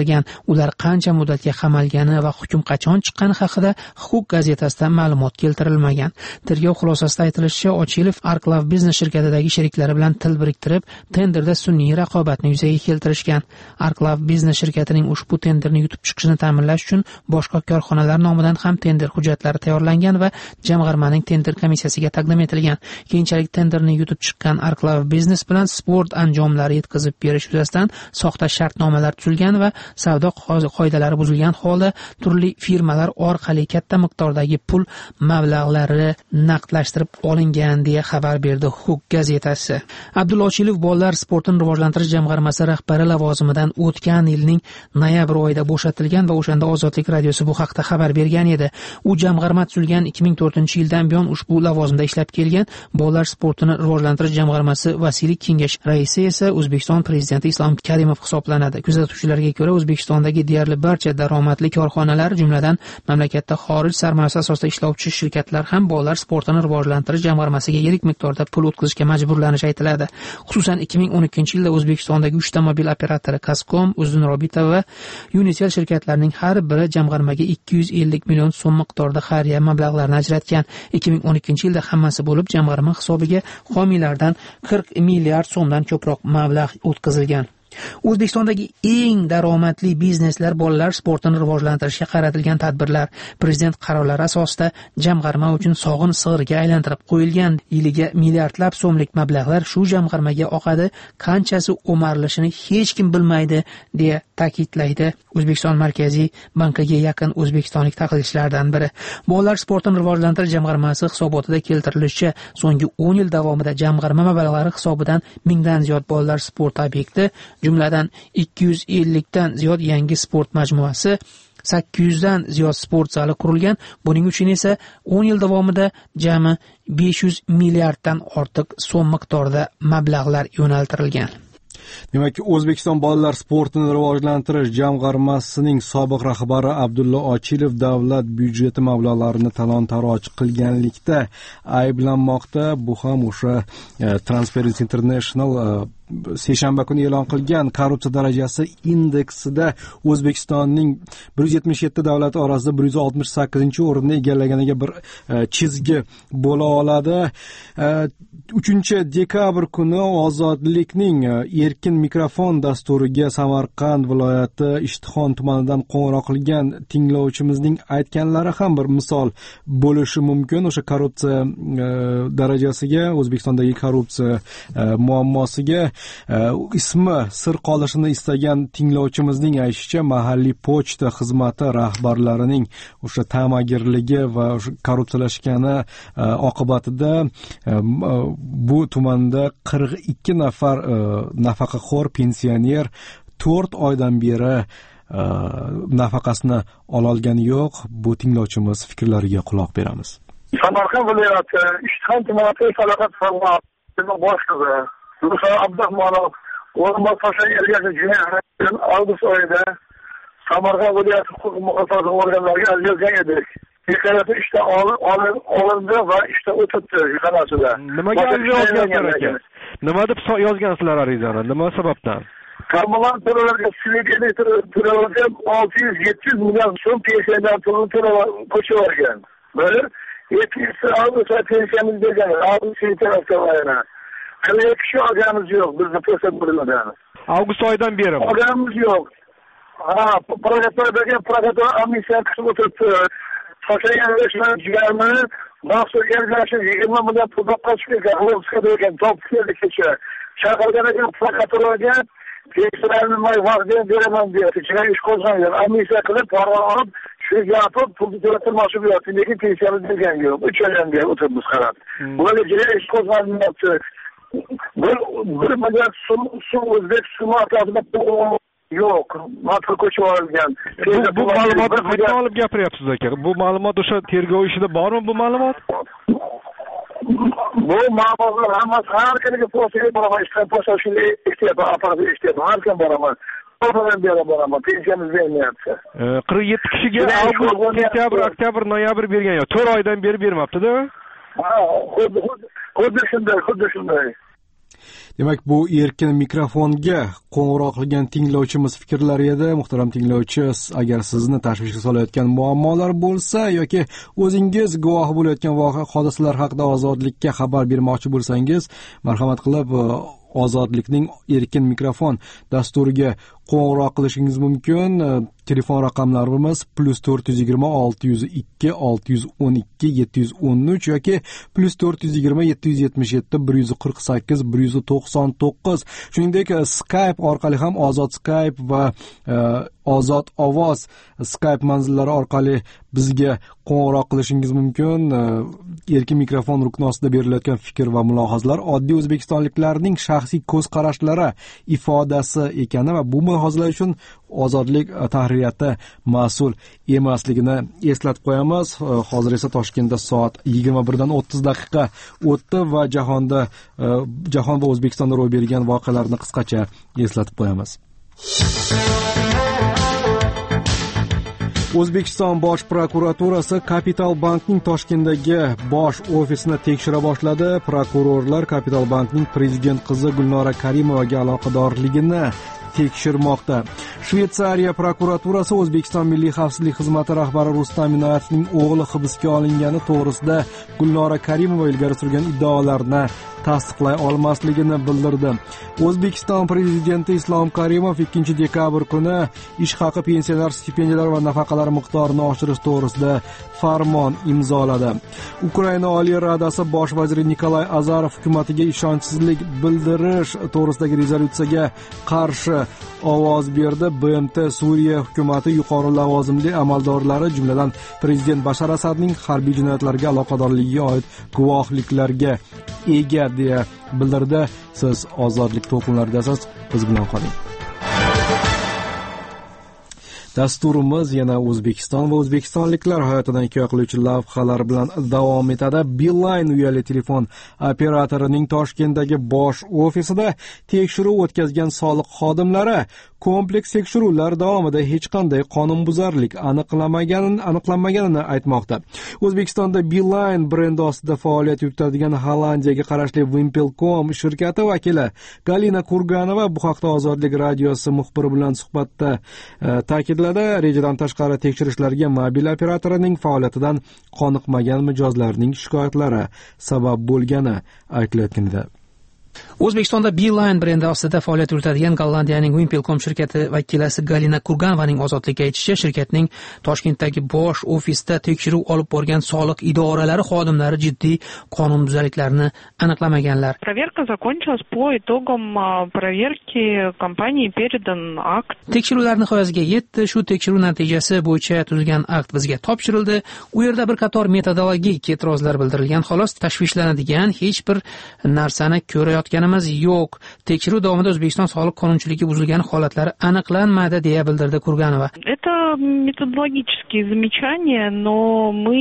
keltirilmagan. Ular qancha muddatga qamalgani va hukm qachon chiqqani haqida Huquq gazetasida ma'lumot keltirilmagan. Tergov xulosasida aytilishicha, Ochilov Arklav biznes shirkatidagi sheriklari bilan til biriktirib, tenderda sun'iy raqobatni yuzaga keltirishgan. Arklav biznes shirkatining ushbu tenderni yutib chiqishini ta'minlash uchun boshqa korxonalar nomidan ham tender hujjatlari tayyorlangan va jamg'armaning tender komissiyasiga taqdim etilgan. Keyinchalik tenderni yutib chiqqan Arklav biznes bilan sport anjomlari yetkazib berish yuzasidan soxta shartnomalar tuzilgan va savdo qoidalari buzilgan holda turli firmalar orqali katta miqdordagi pul mablag'lari naqdlashtirib olingan deya xabar berdi Huquq gazetasi. Abdulla Ochilov bolalar sportini rivojlantirish jamg'armasi rahbari lavozimidan o'tgan yilning noyabr oyida bo'shatilgan va o'shanda Ozodlik radiosi bu haqda xabar bergan edi. U jamg'arma tuzilgan ikki ming to'rtinchi yildan buyon ushbu lavozimda ishlab kelgan. Bolalar sportini rivojlantirish jamg'armasi vasiylik kengash raisi esa O'zbekiston prezidenti Islom Karimov hisoblanadi. Kuzatuvchilarga ko'ra, O'zbekistondagi deyarli barcha daromadli korxonalar, jumladan mamlakatda xorij sarmoyasi asosida ishlovchi shirkatlar ham bolalar sportini rivojlantirish jamg'armasiga yirik miqdorda pul o'tkazishga majburlanishi aytiladi. Xususan ikki ming o'n ikkinchi yilda O'zbekistondagi uchta mobil operatori Kaskom, O'zunrobita va Unicell shirkatlarining har biri jamg'armaga ikki yuz ellik million so'm miqdorida xayriya mablag'larini ajratgan. ikki ming o'n ikkinchi yilda hammasi bo'lib jamg'arma hisobiga homiylardan qirq milliard so'mdan ko'proq mablag' o'tkazilgan. O'zbekistondagi eng daromadli bizneslar bolalar sportini rivojlantirishga qaratilgan tadbirlar. Prezident qarorlari asosida jamg'arma uchun sog'in sig'irga aylantirib qo'yilgan. Yiliga milliardlab so'mlik mablag'lar shu jamg'armaga oqadi. Qanchasi o'marilishini hech kim bilmaydi, deya ta'kidlaydi O'zbekiston Markaziy bankiga yaqin o'zbekistonlik tahlilchilardan biri. Bolalar sportini rivojlantirish jamg'armasi hisobotida keltirilishicha, so'nggi o'n yil davomida jamg'arma mablag'lari hisobidan mingdan ziyod bolalar sport obyekti, jumladan ikki yuz ellikdan ziyod yangi sport majmuasi, sakkiz yuzdan ziyod sport zali qurilgan. Buning uchun esa o'n yil davomida jami besh yuz milliarddan ortiq so'm miqdorida mablag'lar yo'naltirilgan. Demak, O'zbekiston bolalar sportini rivojlantirish jamg'armasining sobiq rahbari Abdulla Ochilov davlat byudjeti mablag'larini talon-taroj qilganlikda ayblanmoqda. Bu ham o'sha Transparency International seshanba kuni e'lon qilgan korrupsiya darajasi indeksida O'zbekistonning bir yuz yetmish yetti davlat orasida bir yuz oltmish sakkizinchi o'rinni egallaganiga bir chizgi bo'la oladi. uchinchi dekabr kuni Ozodlikning erkin mikrofon dasturiga Samarqand viloyati Ishtixon tumanidan qo'ng'iroq qilgan tinglovchimizning aytganlari ham bir misol bo'lishi mumkin. O'sha korrupsiya darajasiga, O'zbekistondagi korrupsiya muammosiga ismi sir qolishini istagan tinglovchimizning aytishicha, mahalliy pochta xizmati rahbarlarining o'sha ta'magirligi va o'sha korrupsiyalashgani oqibatida bu tumanda qirq ikki nafar nafaqaxo'r pensioner to'rt oydan beri nafaqasini ololgani yo'q. Bu tinglovchimiz fikrlariga quloq beramiz. Samarqand viloyati Ishtixon tumani falokat xizmati boshlig'i Musa Abdurahmonov o'rmon Toshkent ergashi jinoyat avgust oyida Samarqand viloyati huquq muhofaza organlariga yozgan edik. Deklaratsiya ishda olindi va ishda o'tibdi yig'inasida. Nimaga yozganlar ekan? Nima deb yozgansizlar arizani? Nima sababdan? Kommunal to'lovlarga suv elektr to'lovlarga olti yuz yetti yuz million so'm pensiyadan to'lov qo'shilgan. Bir ikkinchisi avgust pensiyamiz bergan. Avgust sentyabrda qanday kishi olganimiz yo'q, bizni to'sab bo'lmagan. Avgust oyidan beri olganimiz yo'q. Ha, prokuratura prokuratura komissiya qilib o'tiribdi. Toshkentdan jigarni maxsus ergashi yigirma million pul qo'shib olgan, top keldi kecha. Chaqirgan ekan prokuraturaga, pensiyalarni vaqtida beraman deyapti. Jigar ish qo'zg'agan, komissiya qilib parvon olib, shu gapni pulni to'latmoqchi bo'lyapti, lekin pensiyamiz bergan yo'q. uch oydan beri o'tiribmiz qarab. Bularga jigar ish qo'zg'amayapti. Bir bir milliard so'm so'm o'zbek sumatlarida yo'q, matn ko'chib olgan. Bu ma'lumotni qayerdan olib gapiryapsiz aka? Bu ma'lumot o'sha tergov ishida bormi bu ma'lumot? Bu ma'lumotlar hammasi har kuniga postaga boraman, ishdan posta shunday ishlayapman, apparatga ishlayapman, har kun boraman. Postadan beri boraman, pensiyamiz bermayapti. qirq yetti kishiga avgust, sentyabr, oktyabr, noyabr bergan yo'q. to'rt oydan beri bermabdi-da? Ha, xuddi xuddi shunday, xuddi shunday. Demak, bu erkin mikrofonga qo'ng'iroq qilgan tinglovchimiz fikrlari edi. Muhtaram tinglovchi, agar sizni tashvishga solayotgan muammolar bo'lsa yoki o'zingiz guvohi bo'layotgan voqea hodisalar haqida Ozodlikka xabar bermoqchi bo'lsangiz, marhamat qilib Ozodlikning erkin mikrofon dasturiga qo'ng'iroq qilishingiz mumkin. Telefon raqamlarimiz plus to'rt yuz yigirma olti yuz ikki olti yuz o'n ikki yetti yuz o'n uch yoki plus to'rt yuz yigirma yetti yuz yetmish yetti bir yuz qirq sakkiz bir yuz to'qson to'qqiz. Shuningdek, Skype orqali ham Ozod Skype va uh, Ozod ovoz Skype manzillari orqali bizga qo'ng'iroq qilishingiz mumkin. Uh, erkin mikrofon rukni ostida berilayotgan fikr va mulohazalar oddiy o'zbekistonliklarning shaxsiy ko'z qarashlari ifodasi ekani va bu mulohazalar uchun Ozodlik tahririyati mas'ul emasligini eslatib qo'yamiz. Hozir esa Toshkentda soat yigirma birdan o'ttiz daqiqa o'tdi va jahonda jahon va O'zbekistonda ro'y bergan voqealarni qisqacha eslatib qo'yamiz. O'zbekiston Bosh prokuraturasi Kapital bankning Toshkentdagi bosh ofisini tekshira boshladi. Prokurorlar Kapital bankning prezident qizi Gulnora Karimovaga aloqadorligini tekshirmoqda. Shveysariya prokuraturasi O'zbekiston Milliy xavfsizlik xizmati rahbari Rustam Minoyatovning o'g'li hibsga olingani to'g'risida Gulnora Karimova ilgari surgan iddaolarni tasdiqlay olmasligini bildirdi. O'zbekiston prezidenti Islom Karimov ikkinchi dekabr kuni ish haqi, pensiyalar, stipendiyalar va nafaqalar miqdorini oshirish to'g'risida farmon imzoladi. Ukraina Oliy Radasi bosh vaziri Nikolay Azarov hukumatiga ishonchsizlik bildirish to'g'risidagi rezolyutsiyaga qarshi ovoz berdi. B M T Suriya hukumati yuqori lavozimli amaldorlari, jumladan prezident Bashar Asadning harbiy jinoyatlarga aloqadorligiga oid guvohliklarga ega deya bildirdi. Siz Ozodlik to'lqinlaridasiz, biz bilan qoling. Dasturimiz yana O'zbekiston va o'zbekistonliklar hayotidan hikoya qiluvchi lavhalar bilan davom etadi. Beeline uyali telefon operatorining Toshkentdagi bosh ofisida tekshiruv o'tkazgan soliq xodimlari kompleks tekshiruvlar davomida hech qanday qonunbuzarlik aniqlanmaganini aniqlanmaganini aytmoqda. O'zbekistonda Beeline brendi ostida faoliyat yuritadigan Hollandiyaga qarashli Wimpelcom shirkati vakili Galina Kurganova bu haqda Ozodlik radiosi muxbiri bilan suhbatda e, ta'kidladi. Rejadan tashqari tekshirishlarga mobil operatorining faoliyatidan qoniqmagan mijozlarning shikoyatlari sabab bo'lgani aytilayotganda, O'zbekistonda Beeline brendi ostida faoliyat yuritadigan Gollandiyaning Wimpelcom shirkati vakilasi Galina Kurganovaning Ozodlikka aytishicha, shirkatning Toshkentdagi bosh ofisida tekshiruv olib borgan soliq idoralari xodimlari jiddiy qonunbuzarliklarni aniqlamaganlar. Проверка закончилась по итогам проверки компании передан акт. Tekshiruvlar nihoyasiga yetdi. Shu tekshiruv natijasi bo'yicha tuzilgan akt bizga topshirildi. U yerda bir qator metodologik e'tirozlar bildirilgan. Xolos, tashvishlanadigan hech bir narsani ko'rayotganimiz yo'q. Tekshiruv davomida O'zbekiston soliq qonunchiligi buzilgan holatlari aniqlanmadi, deya bildirdi Kurganova. Это методологические замечания, но мы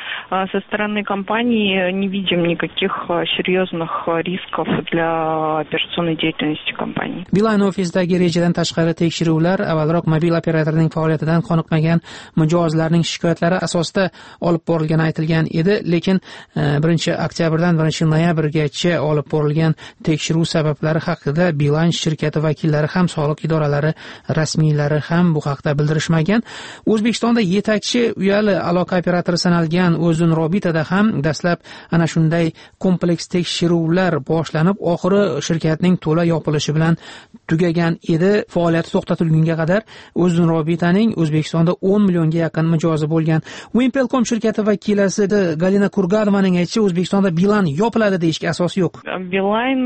со стороны компании не видим никаких серьезных рисков для операционной деятельности компании. Beeline ofisidagi rejadan tashqari tekshiruvlar avvalroq mobil operatorning faoliyatidan qoniqmagan mijozlarning shikoyatlari asosida olib borilgani aytilgan edi, lekin birinchi oktyabrdan birinchi noyabrgacha olib borilgan tekshiruv sabablari haqida Beeline shirkati vakillari ham, soliq idoralari rasmiylari ham bu haqda bildirishmagan. O'zbekistonda yetakchi uyali aloqa operatori sanalgan O'zin Robitada ham dastlab ana shunday kompleks tekshiruvlar boshlanib, oxiri shirkatning to'la yopilishi bilan tugagan edi. Faoliyati to'xtatilgunga qadar O'zin Robitaning O'zbekistonda o'n millionga yaqin mijozi bo'lgan. Wimpelcom shirkati vakilasi Galina Kurganovaning aytishicha, O'zbekistonda Beeline yopiladi deyishga asos yo'q. Beeline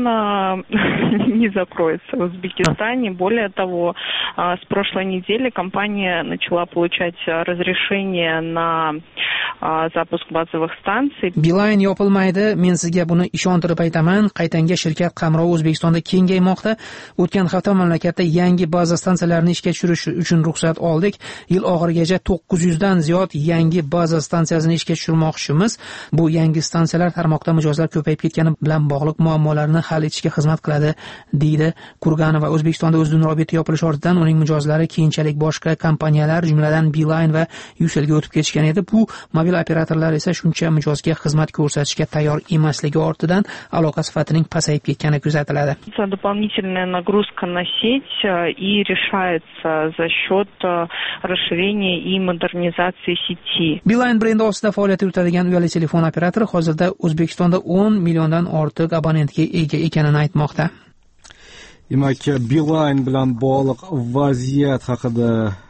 не закроется в Узбекистане. Более того, с прошлой недели компания начала получать разрешение на запуск базовых станций. Beeline yopilmaydi. Men sizga buni ishontirib aytaman. Qaytanga shirkat qamrovi O'zbekistonda kengaymoqda. O'tgan hafta mamlakatda yangi baza stansiyalarini ishga tushirish uchun ruxsat oldik. Yil oxirigacha to'qqiz yuz dan ziyod yangi baza stansiyasini ishga tushirmoqchimiz. Bu yangi stansiyalar tarmoqda mijozlar ko'payib ketgani bilan bog'liq muammolarni muammolarini hal etishga xizmat qiladi, deydi Kurganova. O'zbekistonda O'zdin roboti yopilish ortidan uning mijozlari keyinchalik boshqa kompaniyalar, jumladan Beeline va Ucellga o'tib ketishgan edi. Bu mobil operatorlar esa shuncha mijozga xizmat ko'rsatishga tayyor emasligi ortidan aloqa sifatining pasayib ketgani kuzatiladi. Дополнительная нагрузка на сеть и решается за счет расширения и модернизации сети. Beeline brendi ostida faoliyat yuritadigan uyali telefon operatori hozirda O'zbekistonda o'n milliondan ortiq abonentga ega ekanini aytmoqda. Demak, Beeline bilan bog'liq vaziyat haqida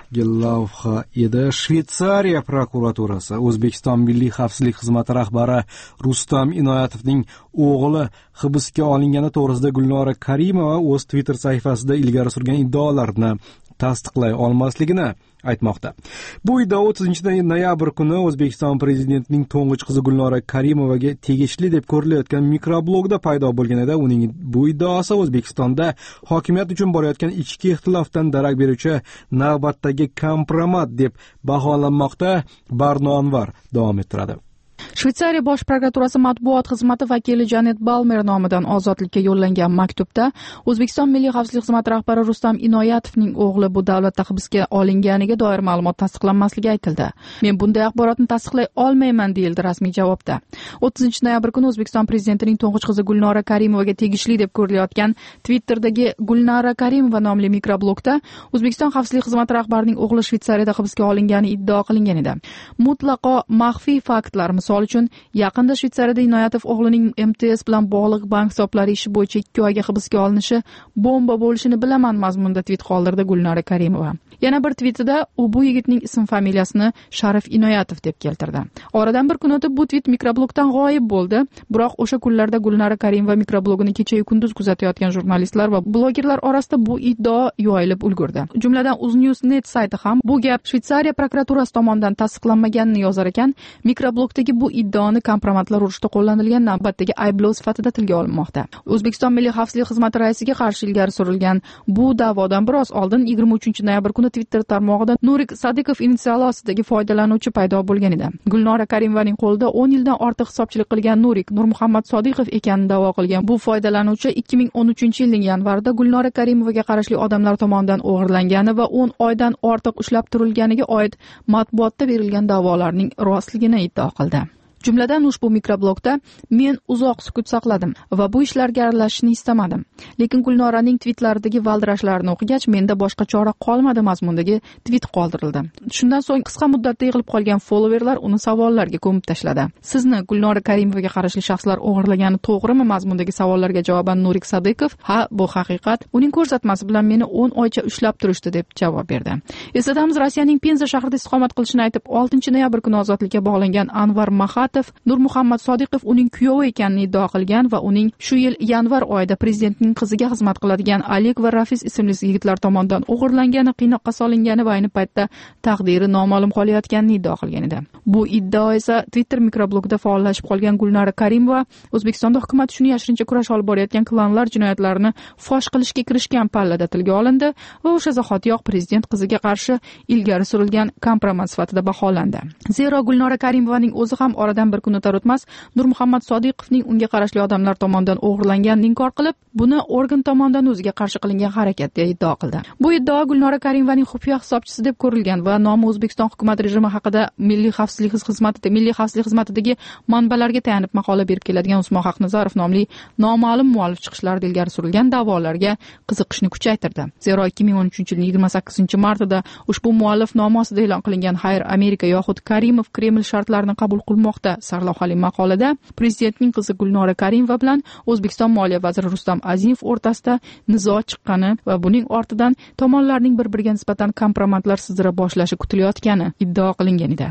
lavha edi. Shveysariya prokuraturasi O'zbekiston Milliy xavfsizlik xizmati rahbari Rustam Inoyatovning o'g'li hibsga olingani to'g'risida Gulnora Karimova o'z Twitter sahifasida ilgari surgan iddaolarni tasdiqlay olmasligini aytmoqda. Bu iddao o'ttizinchi noyabr kuni O'zbekiston prezidentining to'ng'ich qizi Gulnora Karimovaga tegishli deb ko'rilayotgan mikroblogda paydo bo'lgan edi. Uning bu iddaosi O'zbekistonda hokimiyat uchun borayotgan ichki ixtilofdan darak beruvchi navbatdagi kompromat deb baholanmoqda. Barno Anvar davom ettiradi. Shveysariya bosh prokuraturasi matbuot xizmati vakili Janet Balmer nomidan ozodlikka yo'llangan maktubda O'zbekiston Milliy xavfsizlik xizmati rahbari Rustam Inoyatovning o'g'li bu davlatda hibsga olinganiga doir ma'lumot tasdiqlanmasligi aytildi. Men bunday axborotni tasdiqlay olmayman, deyildi rasmiy javobda. o'ttizinchi noyabr kuni O'zbekiston prezidentining to'ng'ich qizi Gulnora Karimovaga tegishli deb ko'rilayotgan Twitter'dagi Gulnora Karimova nomli mikroblogda O'zbekiston xavfsizlik xizmati rahbarining o'g'li Shveysariyada hibsga olingani iddao qilingan edi. Mutlaqo maxfiy faktlar, misol uchun yaqinda Shveysariyada Inoyatov o'g'lining M T S bilan bog'liq bank hisoblari ishi bo'yicha ikki oyga hibsga olinishi bomba bo'lishini bilaman mazmunida tweet qoldirdi Gulnora Karimova. Yana bir tweetida u bu yigitning ism familiyasini Sharif Inoyatov deb keltirdi. Oradan bir kun o'tib bu tweet mikroblogdan g'oyib bo'ldi. Biroq o'sha kunlarda Gulnora Karimova mikroblogini kecha-yu kunduz kuzatayotgan jurnalistlar va blogerlar orasida bu iddao yoyilib ulgurdi. Jumladan UzNewsNet sayti ham bu gap Shveysariya prokuraturasi tomonidan tasdiqlanmaganini yozar ekan. Mikroblogdagi bu iddaoni kompromatlar urushida qo'llanilgan navbatdagi ayblov sifatida tilga olinmoqda. O'zbekiston Milliy xavfsizlik xizmati raisiga qarshi ilgari surilgan bu da'vodan biroz oldin yigirma uchinchi noyabr kuni Twitter tarmog'ida Nurik Sadiqov initsiali ostidagi foydalanuvchi paydo bo'lgan edi. Gulnora Karimovaning qo'lida o'n yildan ortiq hisobchilik qilgan Nurik Nurmuhammad Sodiqov ekanini da'vo qilgan bu foydalanuvchi ikki ming o'n uchinchi yilning yanvarida Gulnora Karimovaga qarashli odamlar tomonidan o'g'irlangani va o'n oydan ortiq ushlab turilganiga oid matbuotda berilgan da'volarning rostligini iddao qildi. Jumladan ushbu mikroblogda men uzoq sukut saqladim va bu ishlarga aralashishni istamadim. Lekin Gulnoraning tweetlaridagi valdirashlarni o'qigach, menda boshqa chora qolmadi mazmundagi tweet qoldirildi. Shundan so'ng qisqa muddatda yig'ilib qolgan followerlar uni savollarga ko'mib tashladi. Sizni Gulnora Karimovaga qarashli shaxslar o'g'irlagani to'g'rimi mazmundagi savollarga javoban Nurik Sadiqov, ha, bu haqiqat. Uning ko'rsatmasi bilan meni o'n oycha ushlab turishdi deb javob berdi. Eslatamiz, Rossiyaning Penza shahrida istiqomat qilishini aytib oltinchi noyabr kuni ozodlikka bog'langan Anvar Mahat Nurmuhammad Sodiqov uning kuyovi ekanini iddao qilgan va uning shu yil yanvar oyida prezidentning qiziga xizmat qiladigan Alek va Rafiz ismli yigitlar tomonidan o'g'irlangani, qiynoqqa solingani va ayni paytda taqdiri noma'lum qolayotganini iddao qilgan edi. Bu iddao esa Twitter mikroblogida faollashib qolgan Gulnora Karimova O'zbekistonda hukumat shuni yashirincha kurash olib borayotgan klanlar jinoyatlarini fosh qilishga kirishgan pallada tilga olindi va o'sha zahotiyoq prezident qiziga qarshi ilgari surilgan kompromat sifatida baholandi. Zero Gulnora Karimovaning o'zi ham oradan bir kun o'tar o'tmas Nurmuhammad Sodiqovning unga qarashli odamlar tomonidan o'g'irlanganini inkor qilib, buni organ tomonidan o'ziga qarshi qilingan harakat deb iddao qildi. Bu iddao Gulnora Karimovaning xufiya hisobchisi deb ko'rilgan va nomi O'zbekiston hukumat rejimi haqida Milliy xavfsizlik xizmatida Milliy xavfsizlik xizmatidagi manbalarga tayanib maqola berib keladigan Usmon Haqnazarov nomli noma'lum muallif chiqishlarida ilgari surilgan da'volarga qiziqishni kuchaytirdi. Zero ikki ming o'n uchinchi yilning yigirma sakkizinchi martida ushbu muallif nomi ostida e'lon qilingan Xayr Amerika yoxud Karimov Kreml shartlarini qabul qilmoqda sarlavhali maqolada prezidentning qizi Gulnora Karimova bilan O'zbekiston Moliya vaziri Rustam Azimov o'rtasida nizo chiqqani va buning ortidan tomonlarning bir-biriga nisbatan kompromatlar sizdira boshlashi kutilayotgani iddao qilingan edi.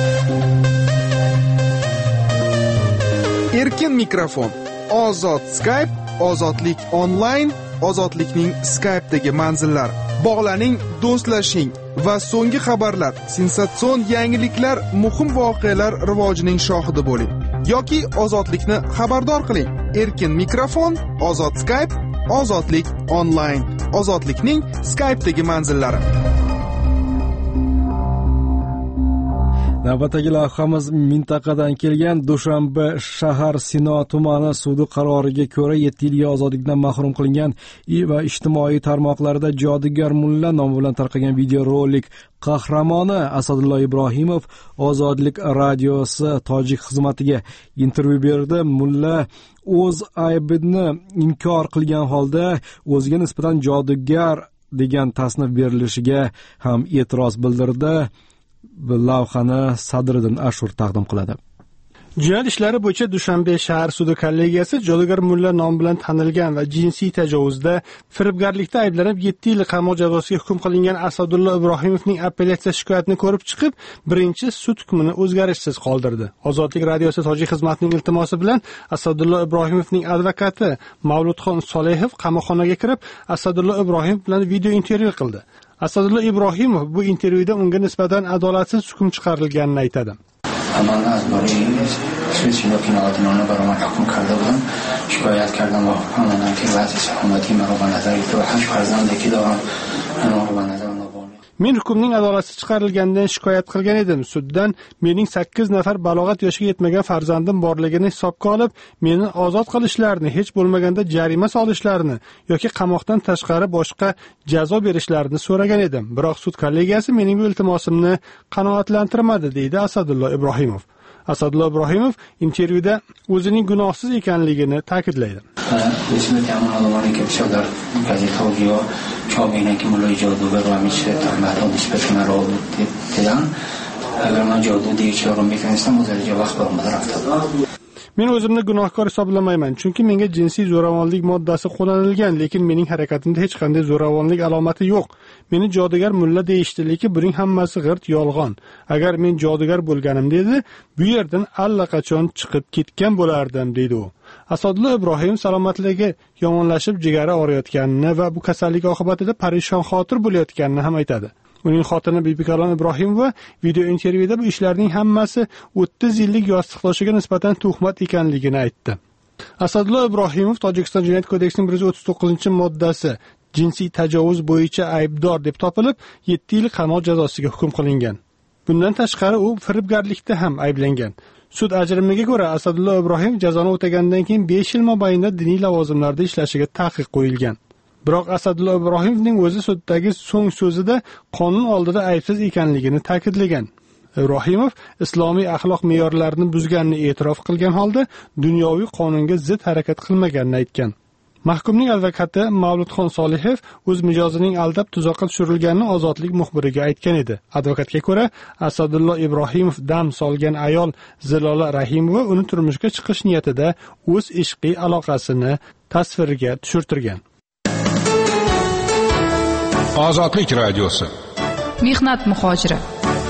Erkin mikrofon, ozod Skype, ozodlik onlayn, ozodlikning Skype'dagi manzillari. Bog'laning, do'stlashing va so'nggi xabarlar, sensatsion yangiliklar, muhim voqealar rivojining shohidi bo'ling yoki ozodlikni xabardor qiling. Erkin mikrofon, ozod Skype, ozodlik onlayn, ozodlikning Skype'dagi manzillari. Navbatdagi lavhamiz mintaqadan kelgan. Dushanba shahar Sino tumani sudi qaroriga ko'ra yetti yilga ozodlikdan mahrum qilingan va ijtimoiy tarmoqlarda Jodugar mulla nomi bilan tarqagan videorolik qahramoni Asadullo Ibrohimov Ozodlik radiosi tojik xizmatiga intervyu berdi. Mulla o'z aybini inkor qilgan holda o'ziga nisbatan jodugar degan tasnif berilishiga ham e'tiroz bildirdi. Lavhani Sadriddin Ashur taqdim qiladi. Jinoyat ishlari bo'yicha Dushanbe shahar sudi kollegiyasi Jodugar mulla nomi bilan tanilgan va jinsiy tajovuzda, firibgarlikda ayblanib yetti yil qamoq jazosiga hukm qilingan Asadullo Ibrohimovning apellyatsiya shikoyatini ko'rib chiqib, birinchi sud hukmini o'zgarishsiz qoldirdi. Ozodlik radiosi tojik xizmatining iltimosi bilan Asadullo Ibrohimovning advokati Mavludxon Solihov qamoqxonaga kirib, Asadullo Ibrohimov bilan video intervyu qildi. Asadullo Ibrohimov bu intervyuda unga nisbatan adolatsiz hukm chiqarilganini aytadi. من از برای سویسیلا که نهادینانه برای من حکم کرده بودم شکایت کردم و آمدم که وضع سلامتی مرا به نظر گرفته و هشت فرزندی که دارم اونها رو به نظر Men hukmning adolatsiz chiqarilganidan shikoyat qilgan edim. Suddan mening sakkiz nafar balog'at yoshiga yetmagan farzandim borligini hisobga olib, meni ozod qilishlarini, hech bo'lmaganda jarima solishlarini yoki qamoqdan tashqari boshqa jazo berishlarini so'ragan edim. Biroq sud kollegiyasi mening bu iltimosimni qanoatlantirmadi, deydi Asadullo Ibrohimov. Asadullo Ibrohimov intervyuda o'zining gunohsiz ekanligini ta'kidlaydi. نسبت همون آدمانی که بسیار در گازیت‌ها یا چاپینه که مولای جادوگر و همیشه تهمت‌ها نسبت مرا دیدن اگر من جادو دیگه چرا رو میتونستم مزرجه وقت برام رفته Men o'zimni gunohkor hisoblamayman, chunki menga jinsiy zo'ravonlik moddasi qo'llanilgan, lekin mening harakatimda hech qanday zo'ravonlik alomati yo'q. Meni jodugar mulla deyishdi, lekin buning hammasi g'irt yolg'on. Agar men jodugar bo'lganim dedi, bu yerdan allaqachon chiqib ketgan bo'lardim, deydi u. Asadullo Ibrohim salomatligi yomonlashib, jigari og'riyotganini va bu kasallik oqibatida parishon xotir bo'layotganini ham aytadi. Uning xotini Bibikalon Ibrohimova video intervyuda bu ishlarning hammasi o'ttiz yillik yostiqdoshiga nisbatan tuhmat ekanligini aytdi. Asadullo Ibrohimov Tojikiston Jinoyat kodeksining bir yuz o'ttiz to'qqizinchi moddasi jinsiy tajovuz bo'yicha aybdor deb topilib, yetti yil qamoq jazosiga hukm qilingan. Bundan tashqari u firibgarlikda ham ayblangan. Sud ajrimiga ko'ra Asadullo Ibrohim jazoni o'tagandan keyin besh yil mobaynida diniy lavozimlarda ishlashiga taqiq qo'yilgan. Biroq Asadullo Ibrohimovning o'zi suddagi so'ng so'zida qonun oldida aybsiz ekanligini ta'kidlagan. Ibrohimov islomiy axloq me'yorlarini buzganini e'tirof qilgan holda dunyoviy qonunga zid harakat qilmaganini aytgan. Mahkumning advokati Mavludxon Solihov o'z mijozining aldab tuzoqqa tushirilganini Ozodlik muxbiriga aytgan edi. Advokatga ko'ra, Asadullo Ibrohimov dam solgan ayol Zilola Rahimova uni turmushga chiqish niyatida o'z ishqiy aloqasini tasvirga tushirtirgan. Ozodlik radiosi. Mehnat muhojiri.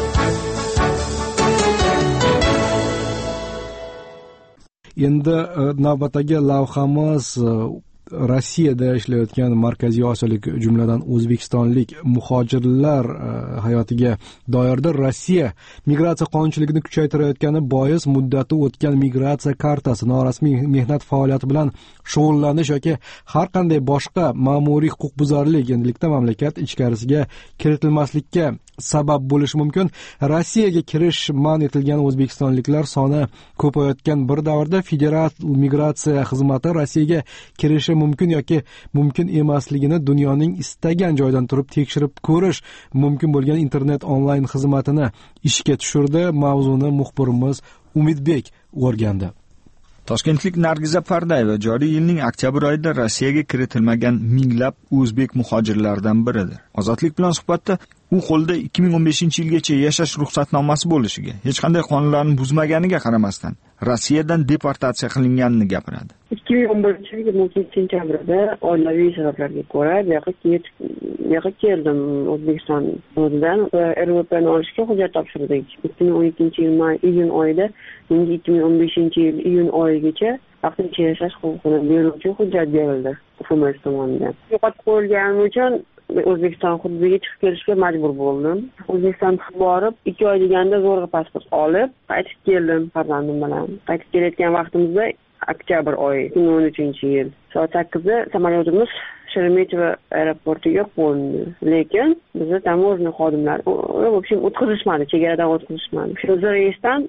Endi navbatdagi lavhamiz Rossiyada ishlayotgan Markaziy Osiyolik, jumladan O'zbekistonlik muhojirlar hayotiga doirdir. Rossiya migratsiya qonunchiligini kuchaytirayotgani bois muddati o'tgan migratsiya kartasi, norasmiy mehnat faoliyati bilan shug'ullanish yoki har qanday boshqa ma'muriy huquqbuzarlik endilikda mamlakat ichkarisiga kiritilmaslikka sabab bo'lishi mumkin. Rossiyaga kirish man etilgan o'zbekistonliklar soni ko'payotgan bir davrda federal migratsiya xizmati Rossiyaga kirishi mumkin yoki mumkin emasligini dunyoning istagan joydan turib tekshirib ko'rish mumkin bo'lgan internet onlayn xizmatini ishga tushirdi. Mavzuni muxbirimiz Umidbek o'rgandi. Toshkentlik Nargiza Pardayeva joriy yilning oktyabr oyida Rossiyaga kiritilmagan minglab o'zbek muhojirlaridan biridir. Ozodlik bilan suhbatda u qo'lda ikki ming o'n beshinchi yilgacha yashash ruxsatnomasi bo'lishiga, hech qanday qonunlarni buzmaganiga qaramasdan Rossiyadan deportatsiya qilinganini gapiradi. ikki ming o'n birinchi yil sentyabrda oilaviy sabablarga ko'ra bu yoqqa keldim. O'zbekiston hududidan R V P'ni olishga hujjat topshirdik. ikki ming o'n ikkinchi yil iyun oyida menga ikki ming o'n beshinchi yil iyun oyigacha vaqtincha yashash huquqini beruvchi hujjat berildi hukumat tomonidan. Yo'qotib qo'yilganim uchun O'zbekiston hududiga chiqib kelishga majbur bo'ldim. O'zbekistonga borib ikki oy deganda zo'rg'a pasport olib qaytib keldim farzandim bilan. Qaytib kelayotgan vaqtimizda oktyabr oyi ikki ming o'n uchinchi yil soat sakkizda samolyotimiz Sheremetyevo aeroportiga qo'ndi. Lekin bizni taможня xodimlari, в общем, o'tkazishmadi, chegaradan o'tkazishmadi. O'sha reysdan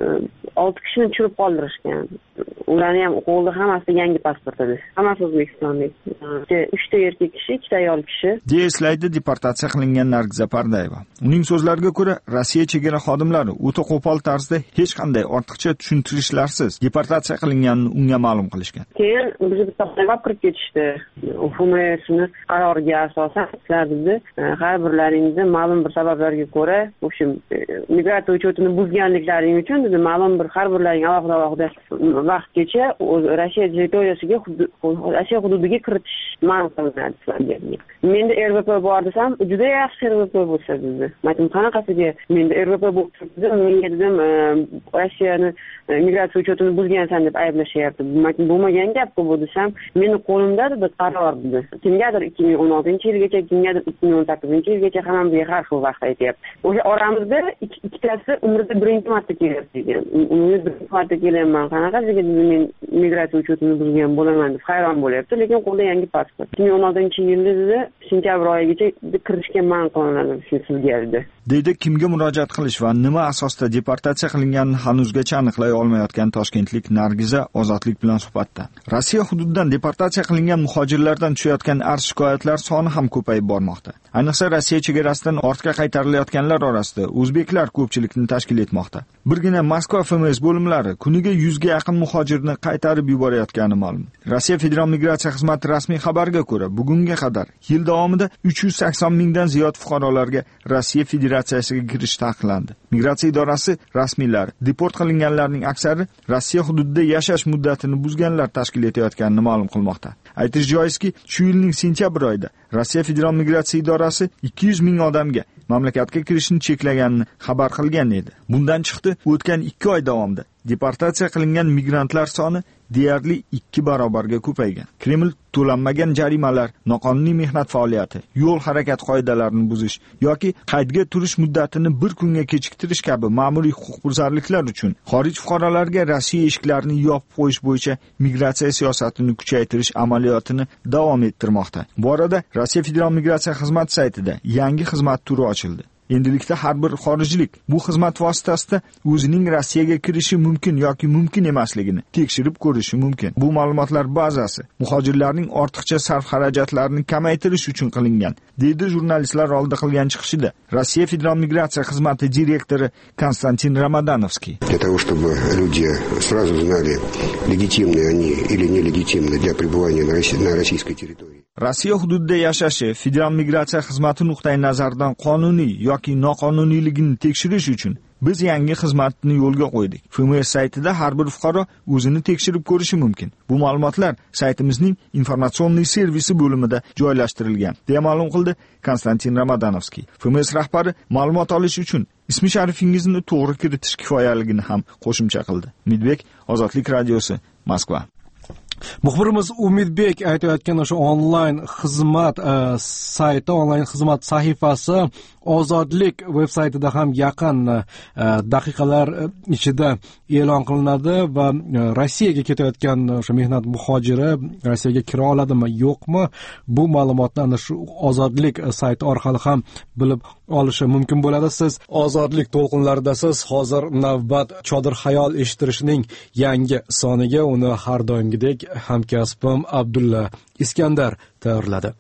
olti kishini tushirib qoldirishgan. Ularni ham qo'lda hammasi yangi pasport edi. Hammasi O'zbekistonlik. uchta erkak kishi, ikkita ayol kishi. deya eslaydi deportatsiya qilingan Nargiza Pardayeva. Uning so'zlariga ko'ra, Rossiya chegara xodimlari o'ta qo'pol tarzda hech qanday ortiqcha tushuntirishlarsiz deportatsiya qilinganini unga ma'lum qilishgan. Keyin bizni bitta kirib ketishdi. F M Sni qaroriga asosan sizlar dedi, har birlaringizni ma'lum bir sabablarga ko'ra, в общем, migratsiya uchetini buzganliklaring uchun dedi, ma'lum bir har birlaring alohida-alohida vaqtgacha Rossiya territoriyasiga, Rossiya hududiga kiritish ma'lum qilinadi sizlarga. Menda R V P bor desam, juda yaxshi R V P bo'lsa dedi. Men qanaqasiga menda R V P bo'lib turibdi, menga dedim, Rossiyani migratsiya uchetini buzgansan deb ayblashyapti. Men bo'lmagan gap-ku bu desam, meni qo'limda dedi qaror dedi. Kimgadir ikki ming o'n oltinchi yilgacha, kimgadir ikki ming o'n sakkizinchi yilgacha hammamizga har xil vaqt aytyapti. O'sha oramizda ikkitasi umrida birinchi marta kelyapti degan. Uni birinchi marta kelyapman. Qanaqasiga men migratsiya uchetini buzgan bo'laman deb hayron bo'lyapti, lekin qo'lda yangi pasport. ikki ming o'n oltinchi yilda dedi, sentabr oyigacha kirishga man qilinadi sizga dedi. Deydi kimga murojaat qilish va nima asosda deportatsiya qilinganini hanuzgacha aniqlay olmayotgan toshkentlik Nargiza Ozodlik bilan suhbatda. Rossiya hududidan deportatsiya qilingan muhojirlardan tushayotgan arz shikoyatlar soni ham ko'payib bormoqda. Ayniqsa Rossiya chegarasidan ortga qaytarilayotganlar orasida o'zbeklar ko'pchilikni tashkil etmoqda. Birgina Moskva F M S bo'limlari kuniga yuzga yaqin muhojirni qaytarib yuborayotgani ma'lum. Rossiya Federal migratsiya xizmati rasmiy xabariga ko'ra, bugunga qadar yil davomida uch yuz sakson mingdan ziyod fuqarolarga Rossiya Federatsiyasiga kirish taqiqlandi. Migratsiya idorasi rasmiylari deport qilinganlarning aksari Rossiya hududida yashash muddatini buzganlar tashkil etayotganini ma'lum qilmoqda. Aytish joizki, shu yilning sentabr oyida Rossiya Federal migratsiya idorasi ikki yuz ming odamga mamlakatga kirishni cheklaganini xabar qilgan edi. Bundan chiqdi, o'tgan ikki oy davomida deportatsiya qilingan migrantlar soni deyarli ikki barobarga ko'paygan. Kreml to'lanmagan jarimalar, noqonuniy mehnat faoliyati, yo'l harakat qoidalarini buzish yoki qaydga turish muddatini bir kunga kechiktirish kabi ma'muriy huquqbuzarliklar uchun xorij fuqarolariga Rossiya eshiklarini yopib qo'yish bo'yicha migratsiya siyosatini kuchaytirish amaliyotini davom ettirmoqda. Bu orada Rossiya Federal migratsiya xizmati saytida yangi xizmat turi ochildi. Endilikda har bir xorijlik bu xizmat vositasida o'zining Rossiyaga kirishi mumkin yoki mumkin emasligini tekshirib ko'rishi mumkin. Bu ma'lumotlar bazasi muhojirlarning ortiqcha sarf-xarajatlarini kamaytirish uchun qilingan, deydi jurnalistlar oldida qilgan chiqishida Rossiya Federal migratsiya xizmati direktori Konstantin Ramadanovskiy. Для того, чтобы люди сразу знали, легитимны они или нелегитимны для пребывания на российской территории. Rossiya hududida yashashi Federal migratsiya xizmati nuqtai nazaridan qonuniy yoki noqonuniyligini tekshirish uchun biz yangi xizmatni yo'lga qo'ydik. F M S saytida har bir fuqaro o'zini tekshirib ko'rishi mumkin. Bu ma'lumotlar saytimizning informatsion servisi bo'limida joylashtirilgan, deya ma'lum qildi Konstantin Ramadanovskiy. F M S rahbari ma'lumot olish uchun ismi sharifingizni to'g'ri kiritish kifoyaligini ham qo'shimcha qildi. Umidbek, Ozodlik radiosi, Moskva. Muxbirimiz Umidbek aytayotgan o'sha onlayn xizmat sayti, onlayn xizmat sahifasi Ozodlik veb-saytida ham yaqin daqiqalar ichida e'lon qilinadi va Rossiyaga ketayotgan o'sha mehnat muhojiri Rossiyaga kira oladimi, yo'qmi, bu ma'lumotni ana shu Ozodlik sayti orqali ham bilib olishi mumkin bo'ladi. Siz Ozodlik to'lqinlaridasiz. Hozir navbat Chodir xayol eshittirishning yangi soniga. Uni har doimgidek hamkasbim Abdulla Iskandar tayyorladi.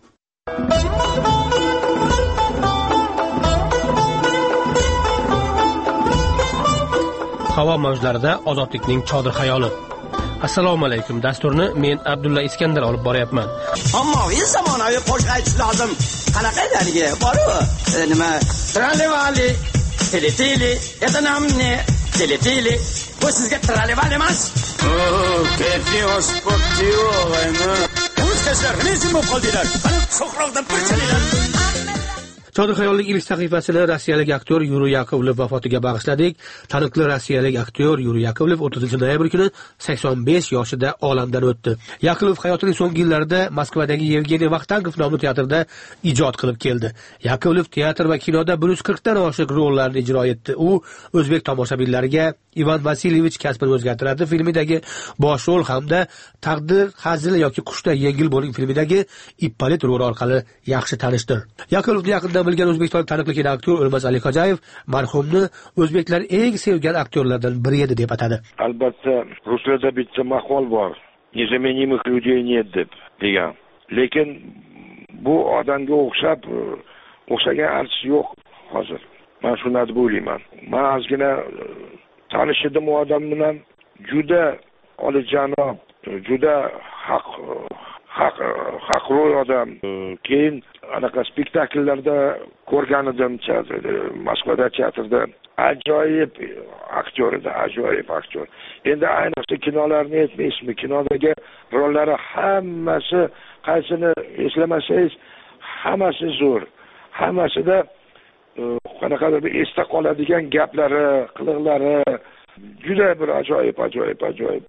Havo mavjlarida Ozodlikning Chodir xayoli. Assalomu alaykum. Dasturni men Abdulla Iskandar olib boryapman. Ommaviy zamonaviy qo'shiq aytish lozim. Qanaqa edaligi bor-ku? Nima? Tralevali, teletili, etanamni, teletili. Bu sizga tralevali emas. Oh, ketdiyo sportchiyo, ayni. O'zgalar rezim bo'lib qoldilar. Qani so'qroqdan bir chalilar. Chodir xayolning ilk sahifasini rossiyalik aktyor Yuriy Yakovlev vafotiga bag'ishladik. Taniqli rossiyalik aktyor Yuriy Yakovlev o'ttizinchi noyabr kuni sakson besh yoshida olamdan o'tdi. Yakovlev hayotining so'nggi yillarida Moskvadagi Yevgeniy Vaqtankov nomli teatrda ijod qilib keldi. Yakovlev teatr va kinoda bir yuz qirq dan oshiq rollarni ijro etdi. U o'zbek tomoshabinlariga Ivan Vasilyevich kasbini o'zgartiradi filmidagi bosh rol hamda Taqdir hazil yoki Qushda yengil bo'ling filmidagi Ippolit roli orqali yaxshi tanishdir. Yakovlevni yaqindan bilgan o'zbekistonlik taniqli kino aktyor O'lmas Alixojayev marhumni o'zbeklar eng sevgan aktyorlardan biri edi deb atadi. Albatta, ruslarda bitta maqol bor. Незаменимых людей нет deb degan. Lekin bu odamga o'xshab o'xshagan artist yo'q hozir. Men shuni deb o'ylayman. Men ozgina tanishidim u odam bilan, juda olijanob, juda haq haq haqro'y odam. Keyin anaqa spektakllarda ko'rgan edim, Moskvada teatrda. Ajoyib aktyor edi, ajoyib aktyor. Endi ayniqsa kinolarni aytmaysizmi? Kinodagi rollari hammasi, qaysini eslamasangiz, hammasi zo'r. Hammasida qanaqadir bir esda qoladigan gaplari, qiliqlari juda bir ajoyib, ajoyib, ajoyib.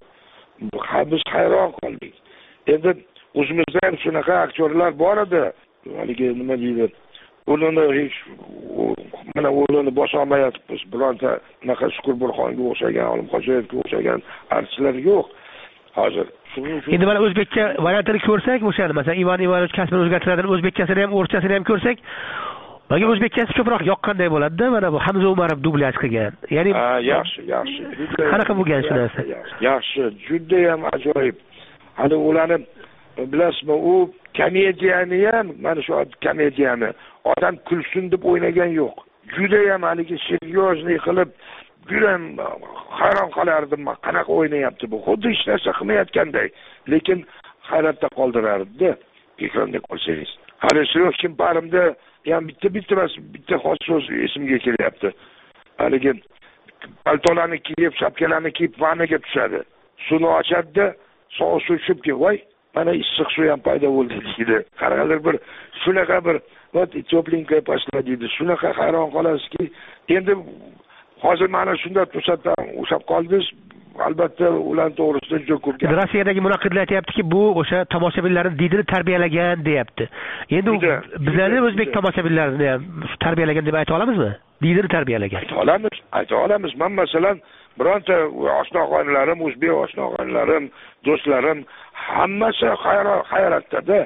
Biz hayron qoldik. Endi o'zimizda ham shunaqa aktyorlar bor edi. Haligi nima deydi? Ularni hech mana ularni bosolmayapmiz. Bironta unaqa Shukur Burxonga o'xshagan, Olimxo'jayevga o'xshagan artistlar yo'q hozir. Endi mana o'zbekcha variantini ko'rsak, o'shani masalan Ivan Ivanovich kasbini o'zgartiradi, o'zbekchasini ham, o'rchasini ham ko'rsak, menga o'zbekchasi ko'proq yoqqanday bo'ladi-da, mana bu Hamza Umarov dublyaj qilgan. Ya'ni ha, yaxshi, yaxshi. Qanaqa bo'lgan shu narsa? Yaxshi, juda ham ajoyib. Hali ularni bilasizmi, u komediyani ham, mana shu komediyani odam kulsin deb o'ynagan yo'q. Juda ham haligi seryozni qilib, juda ham hayron qolardim, qanaqa o'ynayapti bu. Xuddi hech narsa qilmayotganday, lekin hayratda qoldirardi ekranda ko'rsangiz. Hali Sirojkin barimda ham bitta bitta emas, bitta xos so'z esimga kelyapti. Haligi paltolarni kiyib, shapkalarni kiyib vannaga tushadi. Suvni ochadi, sovuq suv tushibki, voy, mana issiq suv ham paydo bo'ldi deydi. Qanaqadir bir shunaqa bir вот teplinka pashla deydi. Shunaqa hayron qolasizki, endi hozir mana shunday to'satdan o'shab qoldingiz. Albatta ular to'g'risida juda ko'p gap. Rossiyadagi munoqidlar aytayaptiki, bu o'sha tomoshabinlarning didini tarbiyalagan deyapti. Endi bizlarning o'zbek tomoshabinlarini ham tarbiyalagan deb ayta olamizmi? Didini tarbiyalagan. Ayta olamiz, ayta olamiz. Men masalan, bironta oshnoqonlarim, o'zbek oshnoqonlarim, do'stlarim hammasi hayratda-da.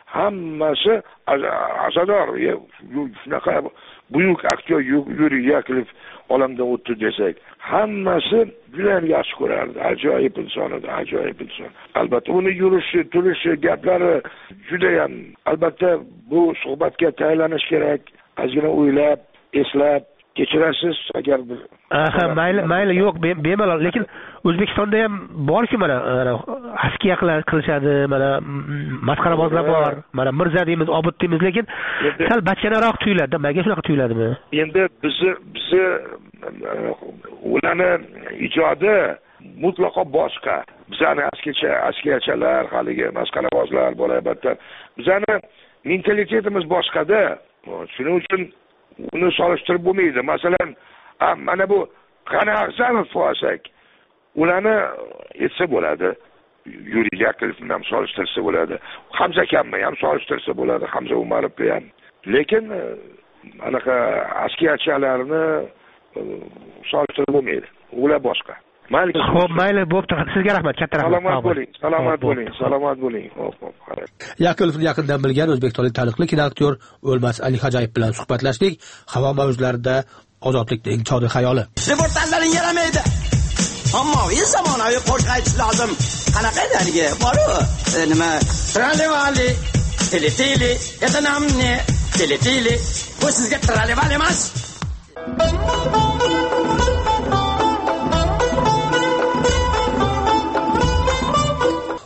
Hammasi azador, shunaqa buyuk aktyor Yuriy Yakovlev olamdan o'tdi desak, hammasi juda ham yaxshi ko'rardi. Ajoyib inson edi, ajoyib inson. Albatta uni yurishi, turishi, gaplari juda ham, albatta bu suhbatga taylanish kerak. Ozgina o'ylab, eslab, kechirasiz agar bir aha, mayli, mayli yo'q, bemalol, lekin O'zbekistonda ham bor-ku mana askiya qilishadi, mana masxarabozlar bor, mana Mirza deymiz, Obid deymiz, lekin sal bachkanaroq tuyuladi. Menga shunaqa tuyuladimi? Endi bizni bizni ularni ijodi mutlaqo boshqa. Bizani askicha, askiyachalar, haligi masxarabozlar bor albatta. Bizani mentalitetimiz boshqa-da. Shuning uchun uni solishtirib bo'lmaydi. Masalan, mana bu Qani Ag'zamov bo'lsak, ularni etsa bo'ladi. Yuriy Yakovlevni ham solishtirsa bo'ladi. Hamza akamni ham solishtirsa bo'ladi, Hamza Umarovni ham. Lekin anaqa askiyachalarni solishtirib bo'lmaydi. Ular boshqa. Mayli. Xo'p, mayli, bo'pti. Sizga rahmat, katta rahmat. Salomat bo'ling, salomat bo'ling, salomat bo'ling. Xo'p, xo'p, qarang. Yakovlevni yaqindan bilgan o'zbekistonlik taniqli kino aktyor O'lmas Alixojayev bilan suhbatlashdik. Havo mavjlarida ozodlikning chodir xayoli. Reportajlaring yaramaydi. Ommaviy zamonaviy qo'shiq aytish lozim. Qanaqa edi haligi? Bor-ku, nima? Tralevali, tili-tili, это нам не tili-tili. Bu sizga tralevali emas.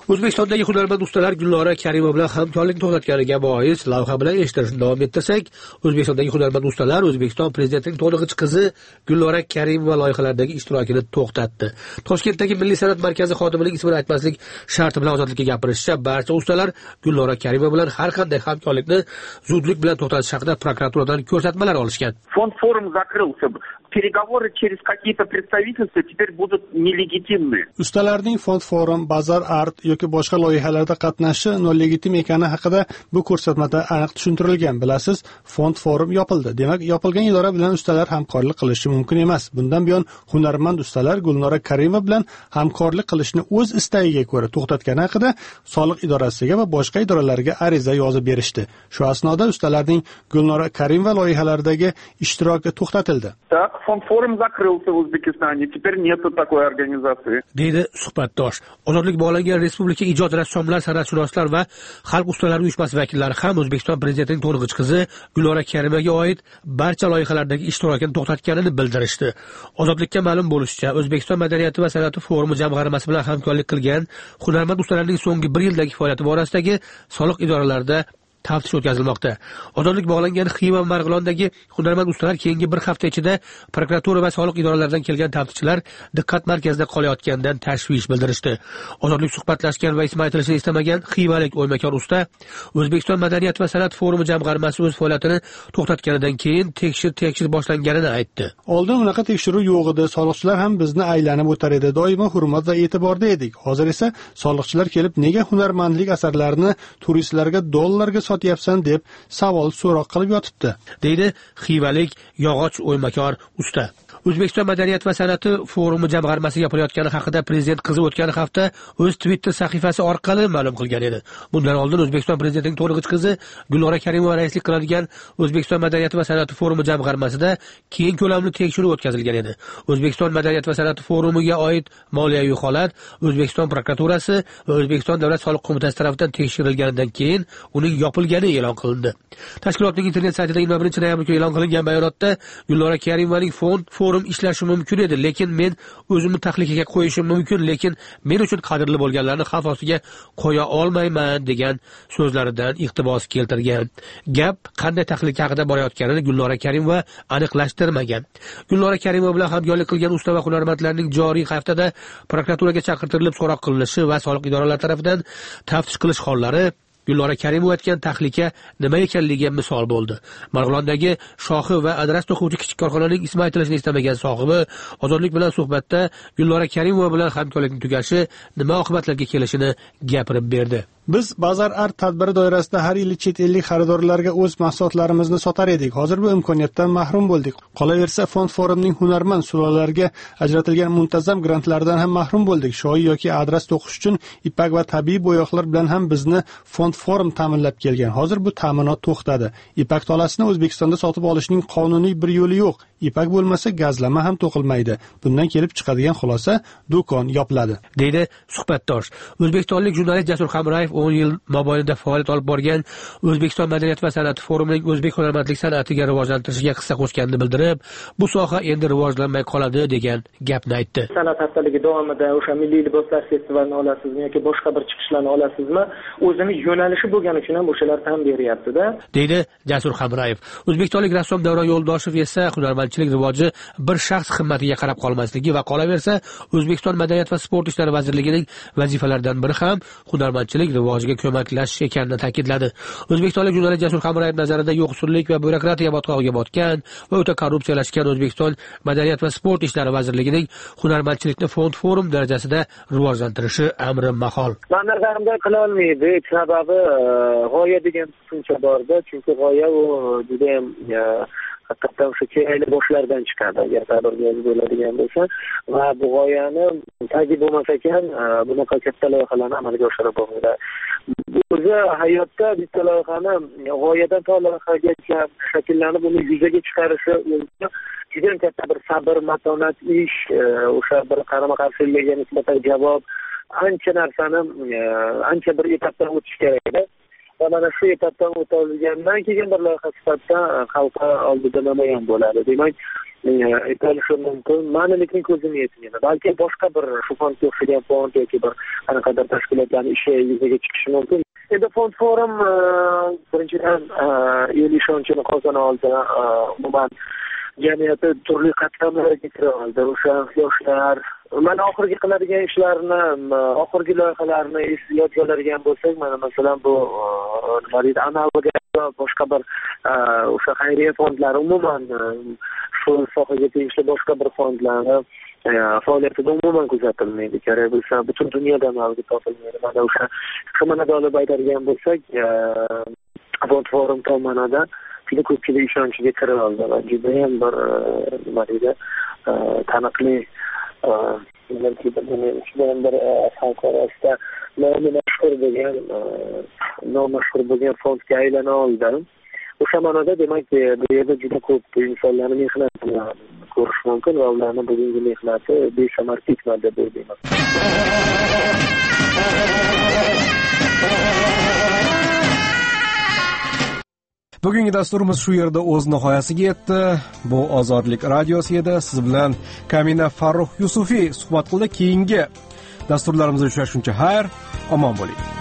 O'zbekistondagi hunarmand ustalar Gulnora Karimova bilan hamkorlikni to'xtatganiga bois lavha bilan eshittirishni davom ettirsak, O'zbekistondagi hunarmand ustalar O'zbekiston prezidentining to'ng'ich qizi Gulnora Karimova loyihalardagi ishtirokini to'xtatdi. Toshkentdagi Milliy san'at markazi xodimining ismini aytmaslik sharti bilan ozodlikka gapirishicha, barcha ustalar Gulnora Karimova bilan har qanday hamkorlikni zudlik bilan to'xtatish haqida prokuraturadan ko'rsatmalar olishgan. Фонд форум закрылся. Переговоры через какие-то представительства теперь будут нелегитимны. Ustalarning fond forum, bazar art yoki boshqa loyihalarda qatnashishi nolegitim ekani haqida bu ko'rsatmada aniq tushuntirilgan. Bilasiz, fond forum yopildi. Demak, yopilgan idora bilan ustalar hamkorlik qilishi mumkin emas. Bundan buyon hunarmand ustalar Gulnora Karimova bilan hamkorlik qilishni o'z istagiga ko'ra to'xtatgani haqida soliq idorasiga va boshqa idoralarga ariza yozib berishdi. Shu asnoda ustalarning Gulnora Karimova loyihalaridagi ishtiroki to'xtatildi. Так, фонд форум закрылся в Узбекистане. Теперь нету такой организации. Deydi suhbatdosh. Ozodlik bog'langan Respublika ijod rassomlar, san'atshunoslar va xalq ustalari uyushmasi vakillari ham O'zbekiston prezidentining to'ng'ich qizi Gulnora Karimovaga oid barcha loyihalardagi ishtirokini to'xtatganini bildirishdi. Ozodlikka ma'lum bo'lishicha, O'zbekiston madaniyati va san'ati forumi jamg'armasi bilan hamkorlik qilgan hunarmand ustalarning so'nggi bir yildagi faoliyati borasidagi soliq idoralarida taftish o'tkazilmoqda. Ozodlik bog'langan Xiva va Marg'ilondagi hunarmand ustalar keyingi bir hafta ichida prokuratura va soliq idoralaridan kelgan taftishchilar diqqat markazida qolayotganidan tashvish bildirishdi. Ozodlik suhbatlashgan va ismi aytilishini istamagan xivalik o'ymakor usta O'zbekiston madaniyat va san'at forumi jamg'armasi o'z faoliyatini to'xtatganidan keyin tekshir tekshir boshlanganini aytdi. Oldin unaqa tekshiruv yo'q edi. Soliqchilar ham bizni aylanib o'tar edi. Doimo hurmat va e'tiborda edik. Hozir esa soliqchilar kelib, nega hunarmandlik asarlarini turistlarga dollarga sotyapsan deb savol so'roq qilib yotibdi, deydi xivalik yog'och o'ymakor usta. O'zbekiston madaniyat va san'ati forumi jamg'armasi yopilayotgani haqida prezident qizi o'tgan hafta o'z Twitter sahifasi orqali ma'lum qilgan edi. Bundan oldin O'zbekiston prezidentining to'ng'ich qizi Gulnora Karimova raislik qiladigan O'zbekiston madaniyat va san'ati forumi jamg'armasida keng ko'lamli tekshiruv o'tkazilgan edi. O'zbekiston madaniyat va san'ati forumiga oid moliyaviy holat O'zbekiston prokuraturasi va O'zbekiston davlat soliq qo'mitasi tomonidan tekshirilganidan keyin uning yopilgani e'lon qilindi. Tashkilotning internet saytida yigirma birinchi noyabr kuni e'lon qilingan bayonotda Gulnora Karimovaning fond forum ishlashi mumkin edi, lekin men o'zimni tahlikaga qo'yishim mumkin, lekin men uchun qadrli bo'lganlarni xavf ostiga qo'ya olmayman degan so'zlaridan iqtibos keltirgan. Gap qanday tahlika haqida borayotganini Gulnora Karimova aniqlashtirmagan. Gulnora Karimova bilan hamkorlik qilgan usta va hunarmandlarning joriy haftada prokuraturaga chaqirtirilib so'roq qilinishi va soliq idoralari tomonidan taftish qilish hollari Gulnora Karimova aytgan tahlika nima ekanligiga misol bo'ldi. Marg'ilondagi Shohi va adras to'quvchi kichik korxonaning ismi aytilishini istamagan sohibi Ozodlik bilan suhbatda Gulnora Karimova bilan hamkorlikning tugashi nima oqibatlarga kelishini gapirib berdi. Biz Bazar Art tadbiri doirasida har yili chet ellik xaridorlarga o'z mahsulotlarimizni sotar edik. Hozir bu imkoniyatdan mahrum bo'ldik. Qolaversa, fond forumning hunarmand sulolalarga ajratilgan muntazam grantlardan ham mahrum bo'ldik. Shoyi yoki adras to'qish uchun ipak va tabiiy bo'yoqlar bilan ham bizni fond forum ta'minlab kelgan. Hozir bu ta'minot to'xtadi. Ipak tolasini O'zbekistonda sotib olishning qonuniy bir yo'li yo'q. Ipak bo'lmasa gazlama ham to'qilmaydi. Bundan kelib chiqadigan xulosa do'kon yopiladi, deydi suhbatdosh. O'zbekistonlik jurnalist Jasur Hamrayev o'n yil mobaynida faoliyat olib borgan O'zbekiston madaniyat va san'ati forumining o'zbek hunarmandlik san'atiga rivojlantirishiga hissa qo'shganini bildirib, bu soha endi rivojlanmay qoladi degan gapni aytdi. San'at haftaligi davomida o'sha milliy liboslar festivalini olasizmi yoki boshqa bir chiqishlarni olasizmi, o'zini yo'nalishi bo'lgani uchun ham o'shalar tan beryapti-da, deydi Jasur Hamrayev. O'zbekistonlik rassom Davron Yo'ldoshev esa hunarmandchilik rivoji bir shaxs himmatiga qarab qolmasligi va qolaversa, O'zbekiston madaniyat va sport ishlari vazirligining vazifalaridan biri ham hunarmandchilik rivojiga ko'maklashish ekanini ta'kidladi. O'zbekistonlik jurnalist Jasur Hamrayev nazarida yo'qsullik va byurokratiya botqog'iga botgan va o'ta korrupsiyalashgan O'zbekiston madaniyat va sport ishlari vazirligining hunarmandchilikni fond forum darajasida rivojlantirishi amri mahol. Men nazarimda qila olmaydi. Sababi g'oya degan tushuncha borda, chunki g'oya u juda ham haqiqatan o'sha kerakli boshlardan chiqadi. Agar tadbirkor bo'ladigan bo'lsa va bu g'oyani tagi bo'lmasa ekan, bunaqa katta loyihalarni amalga oshira bo'lmaydi. O'zi hayotda bitta loyihani g'oyadan to loyihaga shakllanib uni yuzaga chiqarishi juda katta bir sabr, matonat ish, o'sha bir qarama-qarshilikka nisbatan javob, ancha narsani ancha bir etapdan o'tish kerak. Va mana shu etapdan o'tolgandan keyin bir loyiha sifatida xalq oldida namoyon bo'ladi. Demak, aytilishi mumkin. Ma'nilikning ko'zini yetmaydi. Balki boshqa bir shu fondga o'xshagan fond yoki bir qanaqadir tashkilotlarning ishi yuzaga chiqishi mumkin. Endi fond forum birinchidan el ishonchini qozona oldi. Umuman jamiyatda turli qatlamlarga kira oldi. O'sha yoshlar mana oxirgi qiladigan ishlarini, oxirgi loyihalarni yodga oladigan bo'lsak, mana masalan bu nima deydi, analoga boshqa bir o'sha xayriya fondlari umuman shu sohaga tegishli boshqa bir fondlarni faoliyatida umuman kuzatilmaydi. Kerak bo'lsa butun dunyoda mavjud topilmaydi. Mana o'sha qimmatni olib aytadigan bo'lsak, fond forum tomonidan juda ko'pchilik ishonchiga kira oldi va judayam bir nima deydi, taniqli judayam bir xalq orasida nomi mashhur bo'lgan nomashhur bo'lgan fondga aylana oldi. O'sha ma'noda demak bu yerda juda ko'p insonlarning mehnatini ko'rish mumkin va ularni bugungi mehnati besamar ketmadi deb o'ylayman. Bugungi dasturimiz shu yerda o'z nihoyasiga yetdi. Bu Ozodlik radiosi edi. Siz bilan Kamina Farruh Yusufiy suhbat qildi. Keyingi dasturlarimizda uchrashguncha xayr, omon bo'ling.